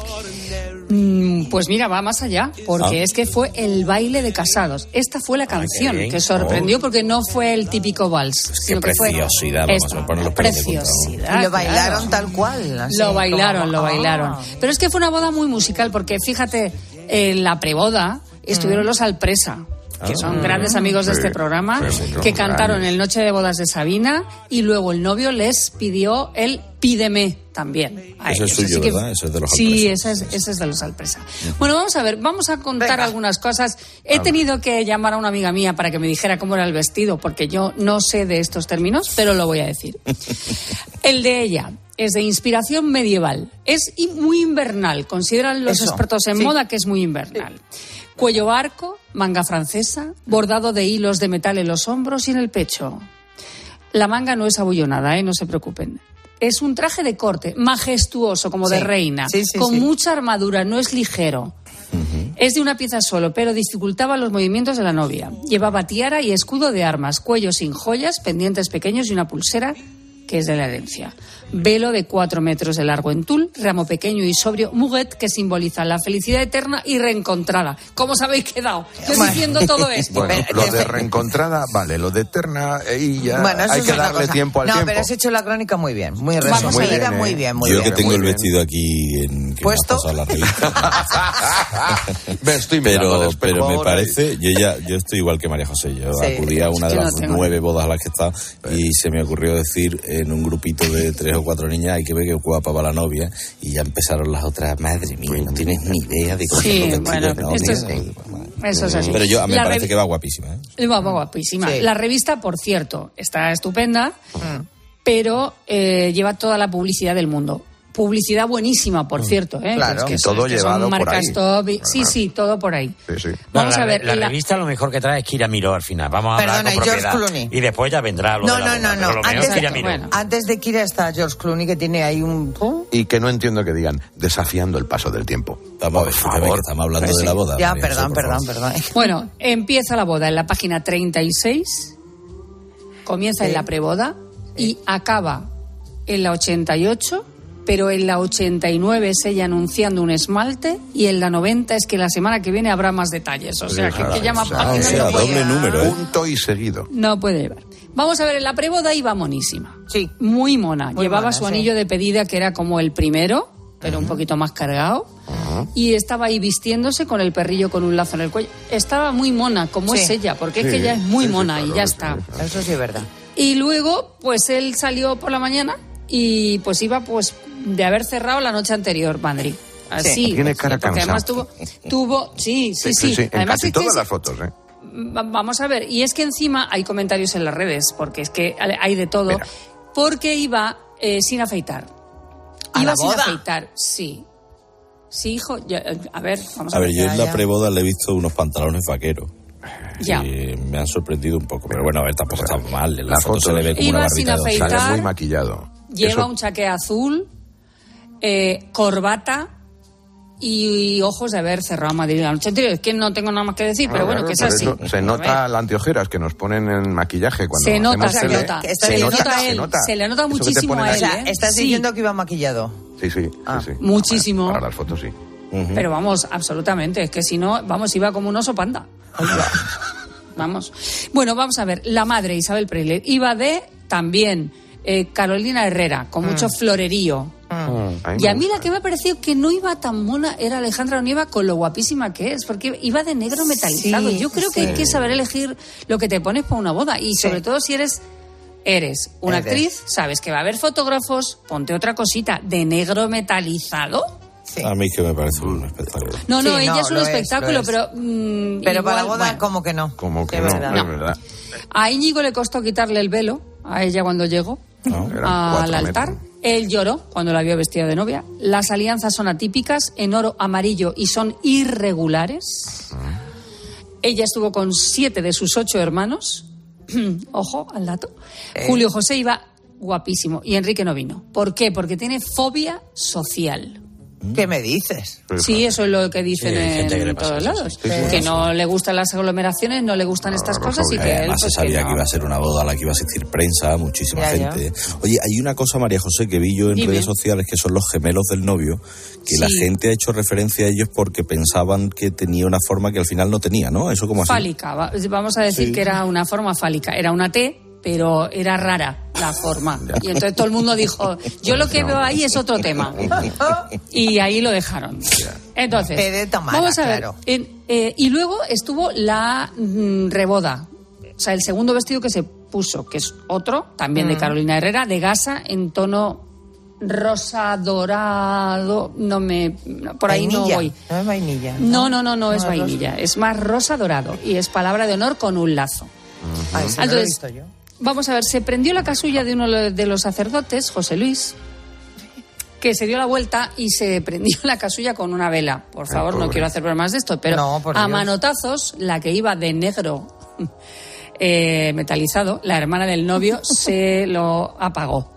Pues mira, va más allá, porque ah. es que fue el baile de casados. Esta fue la canción Ay, que sorprendió, oh. porque no fue el típico vals. Pues qué preciosidad, vamos esto, a poner los pelos de punta. Y lo bailaron claro. tal cual. Así, lo bailaron, como... lo bailaron. Ah. Pero es que fue una boda muy musical, porque fíjate, en la preboda estuvieron mm. los Alpresa, que son ah, grandes amigos de sí, este programa, sí, que cantaron grandes. El Noche de Bodas de Sabina, y luego el novio les pidió el Pídeme también. Ese es suyo, que, ¿verdad? Ese es de los Alpresa. Sí, ese es, ese es de los Alpresa. Uh-huh. Bueno, vamos a ver, vamos a contar Venga. algunas cosas. He Vamos. tenido que llamar a una amiga mía para que me dijera cómo era el vestido, porque yo no sé de estos términos, pero lo voy a decir. El de ella es de inspiración medieval. Es muy invernal. Consideran los Eso. expertos en sí. moda que es muy invernal. Sí. Cuello arco, manga francesa, bordado de hilos de metal en los hombros y en el pecho. La manga no es abullonada, ¿eh? No se preocupen. Es un traje de corte, majestuoso, como sí. de reina, sí, sí, con sí. mucha armadura, no es ligero. Uh-huh. Es de una pieza solo, pero dificultaba los movimientos de la novia. Llevaba tiara y escudo de armas, cuello sin joyas, pendientes pequeños y una pulsera que es de la herencia. Velo de cuatro metros de largo en tul, ramo pequeño y sobrio, muguet, que simboliza la felicidad eterna y reencontrada. ¿Cómo os habéis quedado? Yo bueno. diciendo todo esto. Bueno, lo de reencontrada, vale, lo de eterna, y ya bueno, hay que darle cosa. tiempo al no, tiempo. pero has hecho la crónica muy bien, muy resumida, muy bien, muy bien. Muy Yo bien, que tengo el bien. vestido aquí en que ¿Puesto? me ha pasado la revista. Estoy pero pero me parece, yo ya yo estoy igual que María José. Yo sí, acudí a una de las no nueve bodas a las que he estado y se me ocurrió decir en un grupito de tres o cuatro niñas, hay que ver que guapa va la novia, y ya empezaron las otras, madre mía, no tienes ni idea de cómo sí, son bueno, no, esto es, eso es así. Pero yo, a mí me la parece revi- que va guapísima, ¿eh? Va, va guapísima. Sí. La revista, por cierto, está estupenda, mm. pero eh, lleva toda la publicidad del mundo. Publicidad buenísima, por cierto, ¿eh? Claro, que, y todo que llevado son por marcas ahí. Top y, sí, sí, todo por ahí. Sí, sí. Vamos no, a ver. La, la la revista lo mejor que trae es Kira Miró al final. Vamos a Perdona, hablar con George propiedad. Clooney. Y después ya vendrá lo no, de la no, boda. no, no. Lo Antes, es Kira Miró. bueno. Antes de Kira está George Clooney, que tiene ahí un... Y que no entiendo que digan, desafiando el paso del tiempo. Estamos, por favor, estamos hablando pues sí. de la boda. Ya, María, perdón, perdón, perdón. Bueno, empieza la boda en la página treinta y seis, comienza sí. en la preboda y acaba en la ochenta y ocho, pero en la ochenta y nueve es ella anunciando un esmalte y en la noventa es que la semana que viene habrá más detalles. O sea, que, que llama página. O sea, no doble número, ¿eh? Punto y seguido. No puede llevar. Vamos a ver, en la preboda iba monísima. Sí. Muy mona. Muy Llevaba mona, su sí. anillo de pedida, que era como el primero, pero uh-huh. un poquito más cargado. Uh-huh. Y estaba ahí vistiéndose con el perrillo con un lazo en el cuello. Estaba muy mona, como sí. es ella, porque sí. es que ella es muy sí, mona sí, claro, y ya sí, está. Sí. Eso sí es verdad. Y luego, pues él salió por la mañana y pues iba pues de haber cerrado la noche anterior Madrid. Así. Sí, tiene cara porque cansada. Además tuvo, tuvo, sí, sí, sí. sí, sí. En además casi es todas que las fotos, ¿eh? Vamos a ver, y es que encima hay comentarios en las redes, porque es que hay de todo, Mira. porque iba eh, sin afeitar. ¿A iba la sin boda? afeitar, sí. Sí, hijo, ya, a ver, vamos a, a ver. A ver, yo ya, en la ya. preboda le he visto unos pantalones vaqueros. Ya. Y me han sorprendido un poco, pero bueno, a ver, tampoco está mal. En la, la foto, foto se le ve como iba una sin barrita afeitar, de sale muy maquillado. Lleva Eso... un chaqué azul, eh, corbata y ojos de haber cerrado Madrid la noche anterior. Es que no tengo nada más que decir, pero ah, bueno, claro, que es así. Se nota las anteojeras que nos ponen en maquillaje cuando se nota, se tele, nota, se, se, le nota, nota a él, se nota. Se le nota muchísimo a él. O sea, ¿eh? estás sí. diciendo que iba maquillado. Sí, sí, ah, sí, sí. Muchísimo. Para, para las fotos, sí. Uh-huh. Pero vamos, absolutamente. Es que si no, vamos, iba como un oso panda. Vamos. Bueno, vamos a ver. La madre, Isabel Preisler, iba de también eh, Carolina Herrera, con mm. mucho florerío. Mm. Y a mí la que me ha parecido que no iba tan mona era Alejandra Onieva, con lo guapísima que es, porque iba de negro metalizado. Sí, Yo creo sí. que hay que saber elegir lo que te pones para una boda. Y sobre sí. todo si eres... Eres una eres. actriz, sabes que va a haber fotógrafos, ponte otra cosita. ¿De negro metalizado? Sí. A mí que me parece un espectáculo. No, no, sí, ella no, es un espectáculo, es, pero... Mmm, pero igual, para la boda, bueno, como que no. Como que de no, verdad. no, es verdad. A Íñigo le costó quitarle el velo, a ella cuando llegó no, al altar. Metros. Él lloró cuando la vio vestida de novia. Las alianzas son atípicas, en oro amarillo, y son irregulares. Uh-huh. Ella estuvo con siete de sus ocho hermanos. Ojo al dato. Eh. Julio José iba guapísimo y Enrique no vino. ¿Por qué? Porque tiene fobia social. ¿Qué me dices? Sí, eso es lo que dicen sí, en todos lados. Sí, sí, que sí. no le gustan las aglomeraciones, no le gustan estas no, cosas y que además él, pues, se sabía que, no. que iba a ser una boda a la que iba a asistir prensa, muchísima ya, gente. ya. Oye, hay una cosa, María José, que vi yo en Dime. redes sociales, que son los gemelos del novio, que sí. la gente ha hecho referencia a ellos porque pensaban que tenía una forma que al final no tenía, ¿no? Eso como así. Fálica, vamos a decir sí. que era una forma fálica, era una T, pero era rara la forma. Y entonces todo el mundo dijo, yo lo que veo ahí es otro tema. Y ahí lo dejaron. Entonces, de tomada, vamos a ver. Claro. En, eh, y luego estuvo la mm, reboda. O sea, el segundo vestido que se puso, que es otro, también mm. de Carolina Herrera, de gasa, en tono rosa dorado. No me... Por ahí vainilla. no voy. No es vainilla. No, no, no, no, no es vainilla. Rosa. Es más rosa dorado. Y es palabra de honor con un lazo. Uh-huh. Ah, eso Entonces, no lo he visto yo. Vamos a ver, se prendió la casulla de uno de los sacerdotes, José Luis, que se dio la vuelta y se prendió la casulla con una vela. Por favor, no quiero hacer bromas de esto, pero no, a manotazos, la que iba de negro eh, metalizado, la hermana del novio, se lo apagó.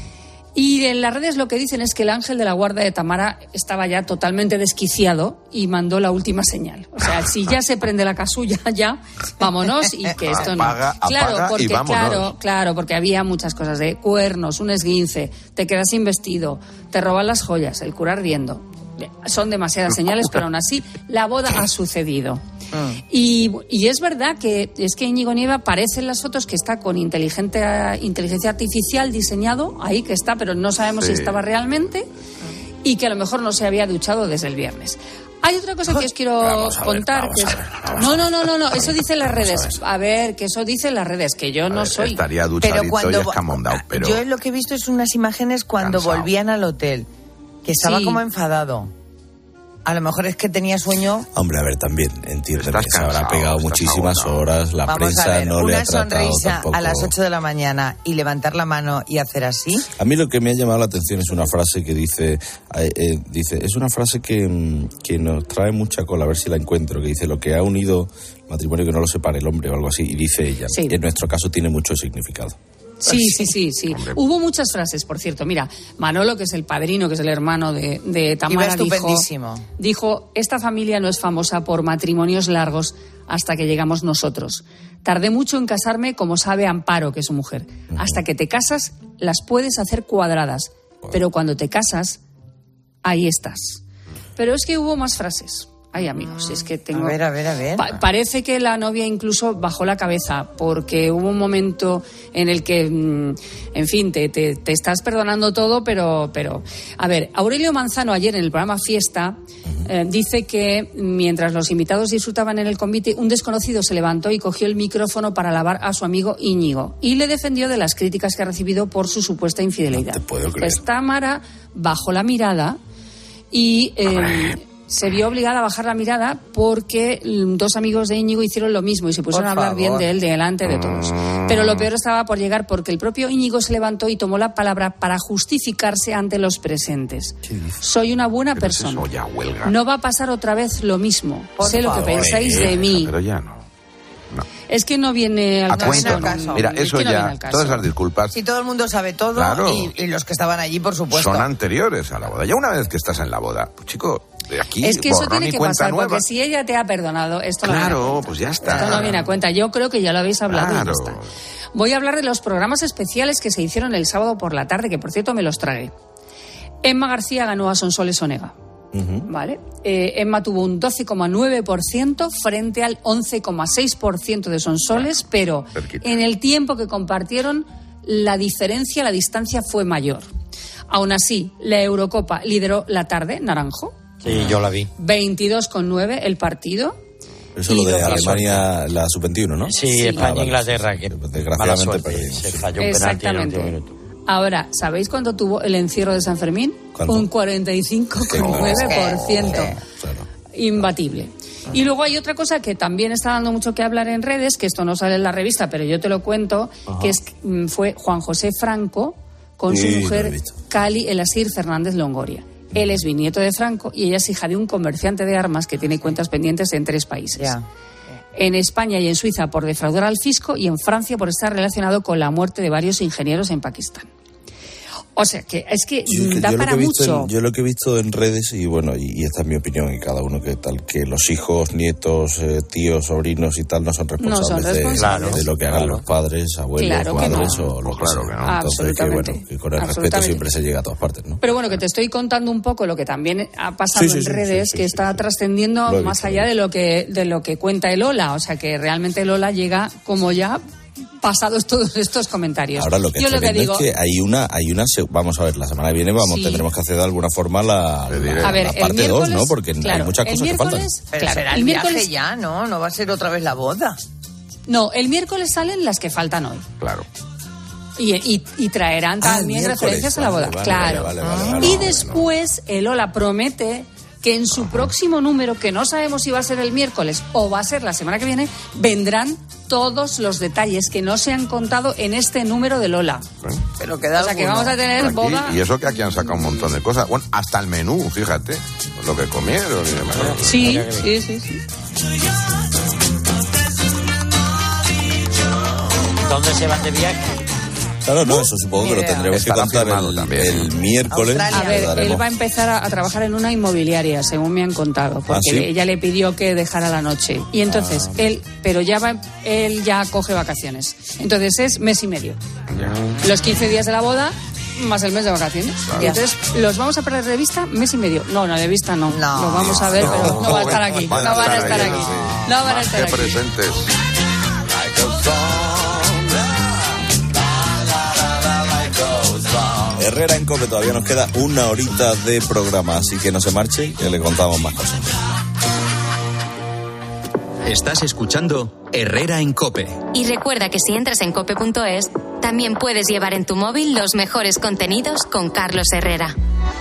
Y en las redes lo que dicen es que el ángel de la guarda de Tamara estaba ya totalmente desquiciado y mandó la última señal. O sea, si ya se prende la casulla, ya, vámonos y que esto no. Apaga, claro, apaga porque y vámonos. claro, claro, porque había muchas cosas de cuernos, un esguince, te quedas sin vestido, te roban las joyas, el cura ardiendo. Son demasiadas señales, pero aún así la boda ha sucedido. Mm. Y, y es verdad que es que Íñigo Nieva parece en las fotos que está con inteligente, inteligencia artificial diseñado, ahí que está, pero no sabemos sí. si estaba realmente, y que a lo mejor no se había duchado desde el viernes. Hay otra cosa que os quiero vamos a ver, contar. vamos que es... a ver, vamos no, a no, ver. no, no, no, eso dicen las redes. A ver, que eso dicen las redes, que yo a no ver, soy. Estaría duchadito pero cuando, y escamondado, pero... Yo lo que he visto es unas imágenes cuando Cansado. volvían al hotel, que estaba Sí. como enfadado. A lo mejor es que tenía sueño. Hombre, a ver, también entiendo Estás que se habrá cansado, pegado estás muchísimas agotado. horas, la Vamos prensa a ver, no le una ha tratado sonrisa tampoco. a las ocho de la mañana y levantar la mano y hacer así. A mí lo que me ha llamado la atención es una frase que dice, eh, eh, dice es una frase que, que nos trae mucha cola, a ver si la encuentro, que dice lo que ha unido matrimonio que no lo separe el hombre o algo así, y dice ella, Sí. en nuestro caso tiene mucho significado. Sí, sí, sí, sí. Hubo muchas frases, por cierto. Mira, Manolo, que es el padrino, que es el hermano de, de Tamara, Iba estupendísimo. dijo, dijo, esta familia no es famosa por matrimonios largos hasta que llegamos nosotros. Tardé mucho en casarme, como sabe Amparo, que es su mujer. Uh-huh. Hasta que te casas, las puedes hacer cuadradas. Pero cuando te casas, ahí estás. Pero es que hubo más frases. Ay, amigos, es que tengo... A ver, a ver, a ver. Pa- parece que la novia incluso bajó la cabeza porque hubo un momento en el que, mm, en fin, te, te, te estás perdonando todo, pero, pero... A ver, Aurelio Manzano ayer en el programa Fiesta eh, dice que mientras los invitados disfrutaban en el convite, un desconocido se levantó y cogió el micrófono para alabar a su amigo Íñigo y le defendió de las críticas que ha recibido por su supuesta infidelidad. No te puedo creer. Pues Tamara bajó la mirada y... Eh, se vio obligada a bajar la mirada porque dos amigos de Íñigo hicieron lo mismo y se pusieron Por a hablar favor. bien de él delante de todos. Pero lo peor estaba por llegar porque el propio Íñigo se levantó y tomó la palabra para justificarse ante los presentes. Soy una buena Pero es persona. eso, ya huelga. No va a pasar otra vez lo mismo. Por sé favor. lo que pensáis de mí. Pero ya no. Es que no viene al A cuento, caso. no. Mira, Es eso que no viene ya, al caso. todas las disculpas Si todo el mundo sabe todo Claro. y, y los que estaban allí, por supuesto. son anteriores a la boda. Ya una vez que estás en la boda, pues chico, de aquí Es que eso borrón tiene y que cuenta pasar, nueva. porque si ella te ha perdonado, esto no viene a Claro, cuenta. pues ya está. Esto no viene a cuenta. Yo creo que ya lo habéis hablado y ya Claro. está. Voy a hablar de los programas especiales que se hicieron el sábado por la tarde, que por cierto me los tragué. Emma García ganó a Sonsoles Onega. Uh-huh. ¿Vale? Eh, Emma tuvo un doce coma nueve por ciento frente al once coma seis por ciento de Sonsoles, pero cerquita. en el tiempo que compartieron la diferencia, la distancia fue mayor. Aún así, la Eurocopa lideró la tarde, Naranjo. Sí, yo la vi. veintidós coma nueve el partido. Eso es lo Y de lo que- Alemania, la sub veintiuno, ¿no? Sí, Sí. Ah, España vale, Inglaterra, sí, que sí. mala Desgraciadamente suerte, perdimos. se sí. falló un penalti en el último Exactamente. minuto. Ahora, ¿sabéis cuánto tuvo el encierro de San Fermín? ¿Cuánto? Un cuarenta y cinco coma nueve por ciento. Claro. Imbatible. Y luego hay otra cosa que también está dando mucho que hablar en redes, que esto no sale en la revista, pero yo te lo cuento, Ajá. que es, mm, fue Juan José Franco con Sí, su lo he mujer visto. Cali Elasir Fernández Longoria. Él es bisnieto de Franco y ella es hija de un comerciante de armas que tiene cuentas pendientes en tres países. Ya. En España y en Suiza por defraudar al fisco y en Francia por estar relacionado con la muerte de varios ingenieros en Pakistán. O sea, que es que yo, da yo para lo que he visto mucho. En, yo lo que he visto en redes, y bueno, y, y esta es mi opinión, y cada uno que tal, que los hijos, nietos, eh, tíos, sobrinos y tal no son responsables, No son responsables. De, de lo que hagan Claro. los padres, abuelos, Claro que madres no. o lo que Claro sea. que no. Entonces, que bueno, que con el respeto Absolutamente. siempre se llega a todas partes, ¿no? Pero bueno, que te estoy contando un poco lo que también ha pasado Sí, sí, en sí, redes, sí, sí, que sí, está trascendiendo Lo he más visto, allá de lo que de lo que cuenta el Ola. O sea, que realmente el Ola llega como ya pasados todos estos comentarios. Ahora lo que Yo es lo que tremendo digo, es que hay una, hay una, se- vamos a ver, la semana que viene vamos, Sí. tendremos que hacer de alguna forma la, la, A ver, la el parte dos, miércoles, ¿no? Porque claro, hay muchas el cosas que faltan. miércoles, Pero claro, será el el viaje miércoles ya, ¿no? No va a ser otra vez la boda. no, el miércoles salen las que faltan hoy. Claro. Y, y, y traerán Ah, el también miércoles, referencias a la vale, boda. vale, claro. vale, vale, vale, vale, y vale, después el Ola promete que en su próximo número, que no sabemos si va a ser el miércoles o va a ser la semana que viene, vendrán todos los detalles que no se han contado en este número del Ola. Pero queda O sea que alguno. vamos a tener Aquí, boda. y eso que aquí han sacado un montón de cosas. Bueno, hasta el menú, fíjate. Lo que comieron y demás. Sí, sí, sí, sí. ¿Dónde se van de viaje? Claro, no, eso supongo que lo tendremos que Estará contar firmado el, también. el miércoles. A le ver, daremos- él va a empezar a, a trabajar en una inmobiliaria, según me han contado, porque ¿Ah, sí? ella le pidió que dejara la noche. Y entonces, Ah. él, pero ya va, él ya coge vacaciones. Entonces es mes y medio. Los quince días de la boda, más el mes de vacaciones. Claro. Y entonces, ¿los vamos a perder de vista? Mes y medio. No, no, de vista no. No. Los vamos a ver, pero no va a estar aquí. No van a estar aquí. No van a Más estar que aquí. presentes. Herrera en COPE, todavía nos queda una horita de programa, así que no se marche, que le contamos más cosas. Estás escuchando Herrera en COPE. Y recuerda que si entras en cope punto es, también puedes llevar en tu móvil los mejores contenidos con Carlos Herrera.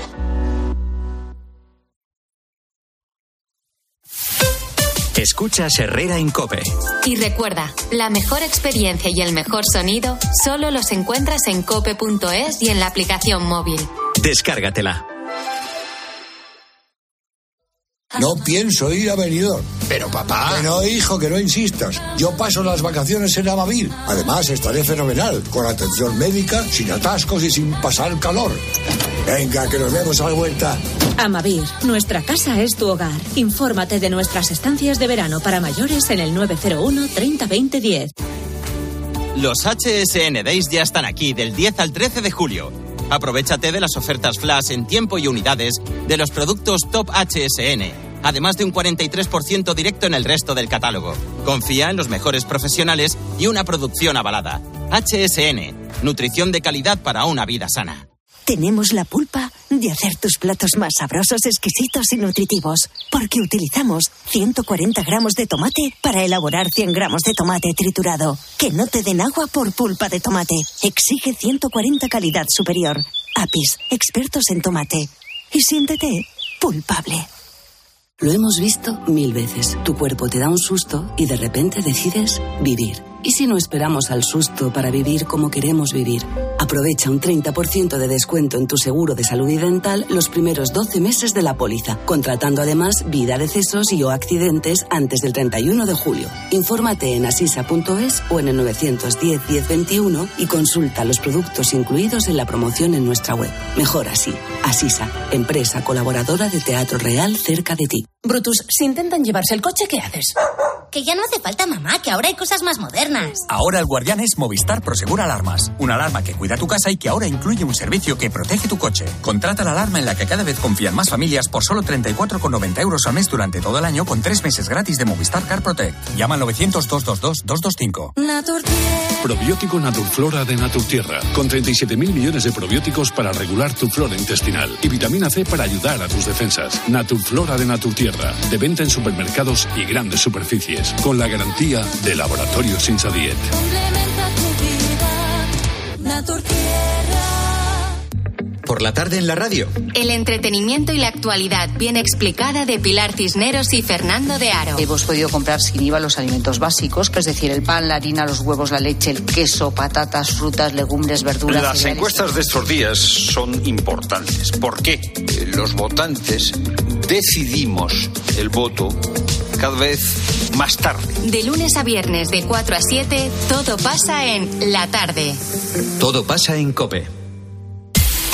Escuchas Herrera en COPE. Y recuerda, la mejor experiencia y el mejor sonido solo los encuentras en cope punto es y en la aplicación móvil. Descárgatela. No pienso ir a Benidorm. Pero papá... Que no, hijo, que no insistas. Yo paso las vacaciones en Amavir. Además, estaré fenomenal, con atención médica, sin atascos y sin pasar calor. Venga, que nos vemos a la vuelta. Amavir, nuestra casa es tu hogar. Infórmate de nuestras estancias de verano para mayores en el nueve cero uno treinta veinte diez. Los H S N Days ya están aquí del diez al trece de julio. Aprovéchate de las ofertas flash en tiempo y unidades de los productos Top H S N, además de un cuarenta y tres por ciento directo en el resto del catálogo. Confía en los mejores profesionales y una producción avalada. H S N, nutrición de calidad para una vida sana. Tenemos la pulpa de hacer tus platos más sabrosos, exquisitos y nutritivos, porque utilizamos ciento cuarenta gramos de tomate para elaborar cien gramos de tomate triturado. Que no te den agua por pulpa de tomate. Exige ciento cuarenta calidad superior. Apis, expertos en tomate. Y siéntete pulpable. Lo hemos visto mil veces. Tu cuerpo te da un susto y de repente decides vivir. ¿Y si no esperamos al susto para vivir como queremos vivir? Aprovecha un treinta por ciento de descuento en tu seguro de salud y dental los primeros doce meses de la póliza, contratando además vida, decesos y o accidentes antes del treinta y uno de julio. Infórmate en asisa punto es o en el nueve uno cero, diez veintiuno y consulta los productos incluidos en la promoción en nuestra web. Mejor así. Asisa, empresa colaboradora de Teatro Real cerca de ti. Brutus, si intentan llevarse el coche, ¿qué haces? Que ya no hace falta, mamá, que ahora hay cosas más modernas. Ahora el guardián es Movistar Prosegur Alarmas. Una alarma que cuida tu casa y que ahora incluye un servicio que protege tu coche. Contrata la alarma en la que cada vez confían más familias por solo treinta y cuatro con noventa euros al mes durante todo el año con tres meses gratis de Movistar Car Protect. Llama al novecientos, doscientos veintidós, doscientos veinticinco. Probiótico Naturflora de Naturtierra, con treinta y siete mil millones de probióticos para regular tu flora intestinal y vitamina C para ayudar a tus defensas. Naturflora de Naturtierra, de venta en supermercados y grandes superficies, con la garantía de Laboratorios Insadiet. Por la tarde en la radio. El entretenimiento y la actualidad bien explicada de Pilar Cisneros y Fernando de Aro. Hemos podido comprar sin I V A los alimentos básicos, que es decir, el pan, la harina, los huevos, la leche, el queso, patatas, frutas, legumbres, verduras. Las cereales. encuestas de estos días son importantes. ¿Por qué? Los votantes decidimos el voto cada vez más tarde. De lunes a viernes de cuatro a siete, todo pasa en La Tarde. Todo pasa en COPE.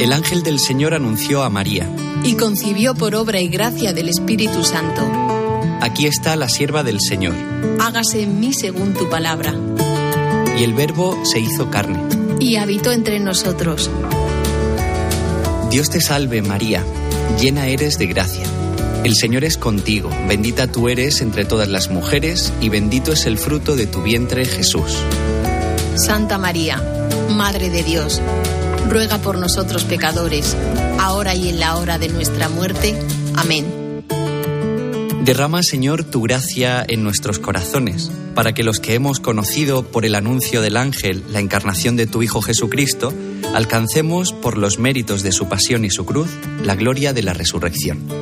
el ángel del Señor anunció a María. Y concibió por obra y gracia del Espíritu Santo. Aquí está la sierva del Señor. Hágase en mí según tu palabra. Y el Verbo se hizo carne. Y habitó entre nosotros. Dios te salve, María, llena eres de gracia. El Señor es contigo, bendita tú eres entre todas las mujeres, y bendito es el fruto de tu vientre, Jesús. Santa María, Madre de Dios, ruega por nosotros pecadores, ahora y en la hora de nuestra muerte. Amén. Derrama, Señor, tu gracia en nuestros corazones, para que los que hemos conocido por el anuncio del ángel la encarnación de tu Hijo Jesucristo, alcancemos, por los méritos de su pasión y su cruz, la gloria de la resurrección.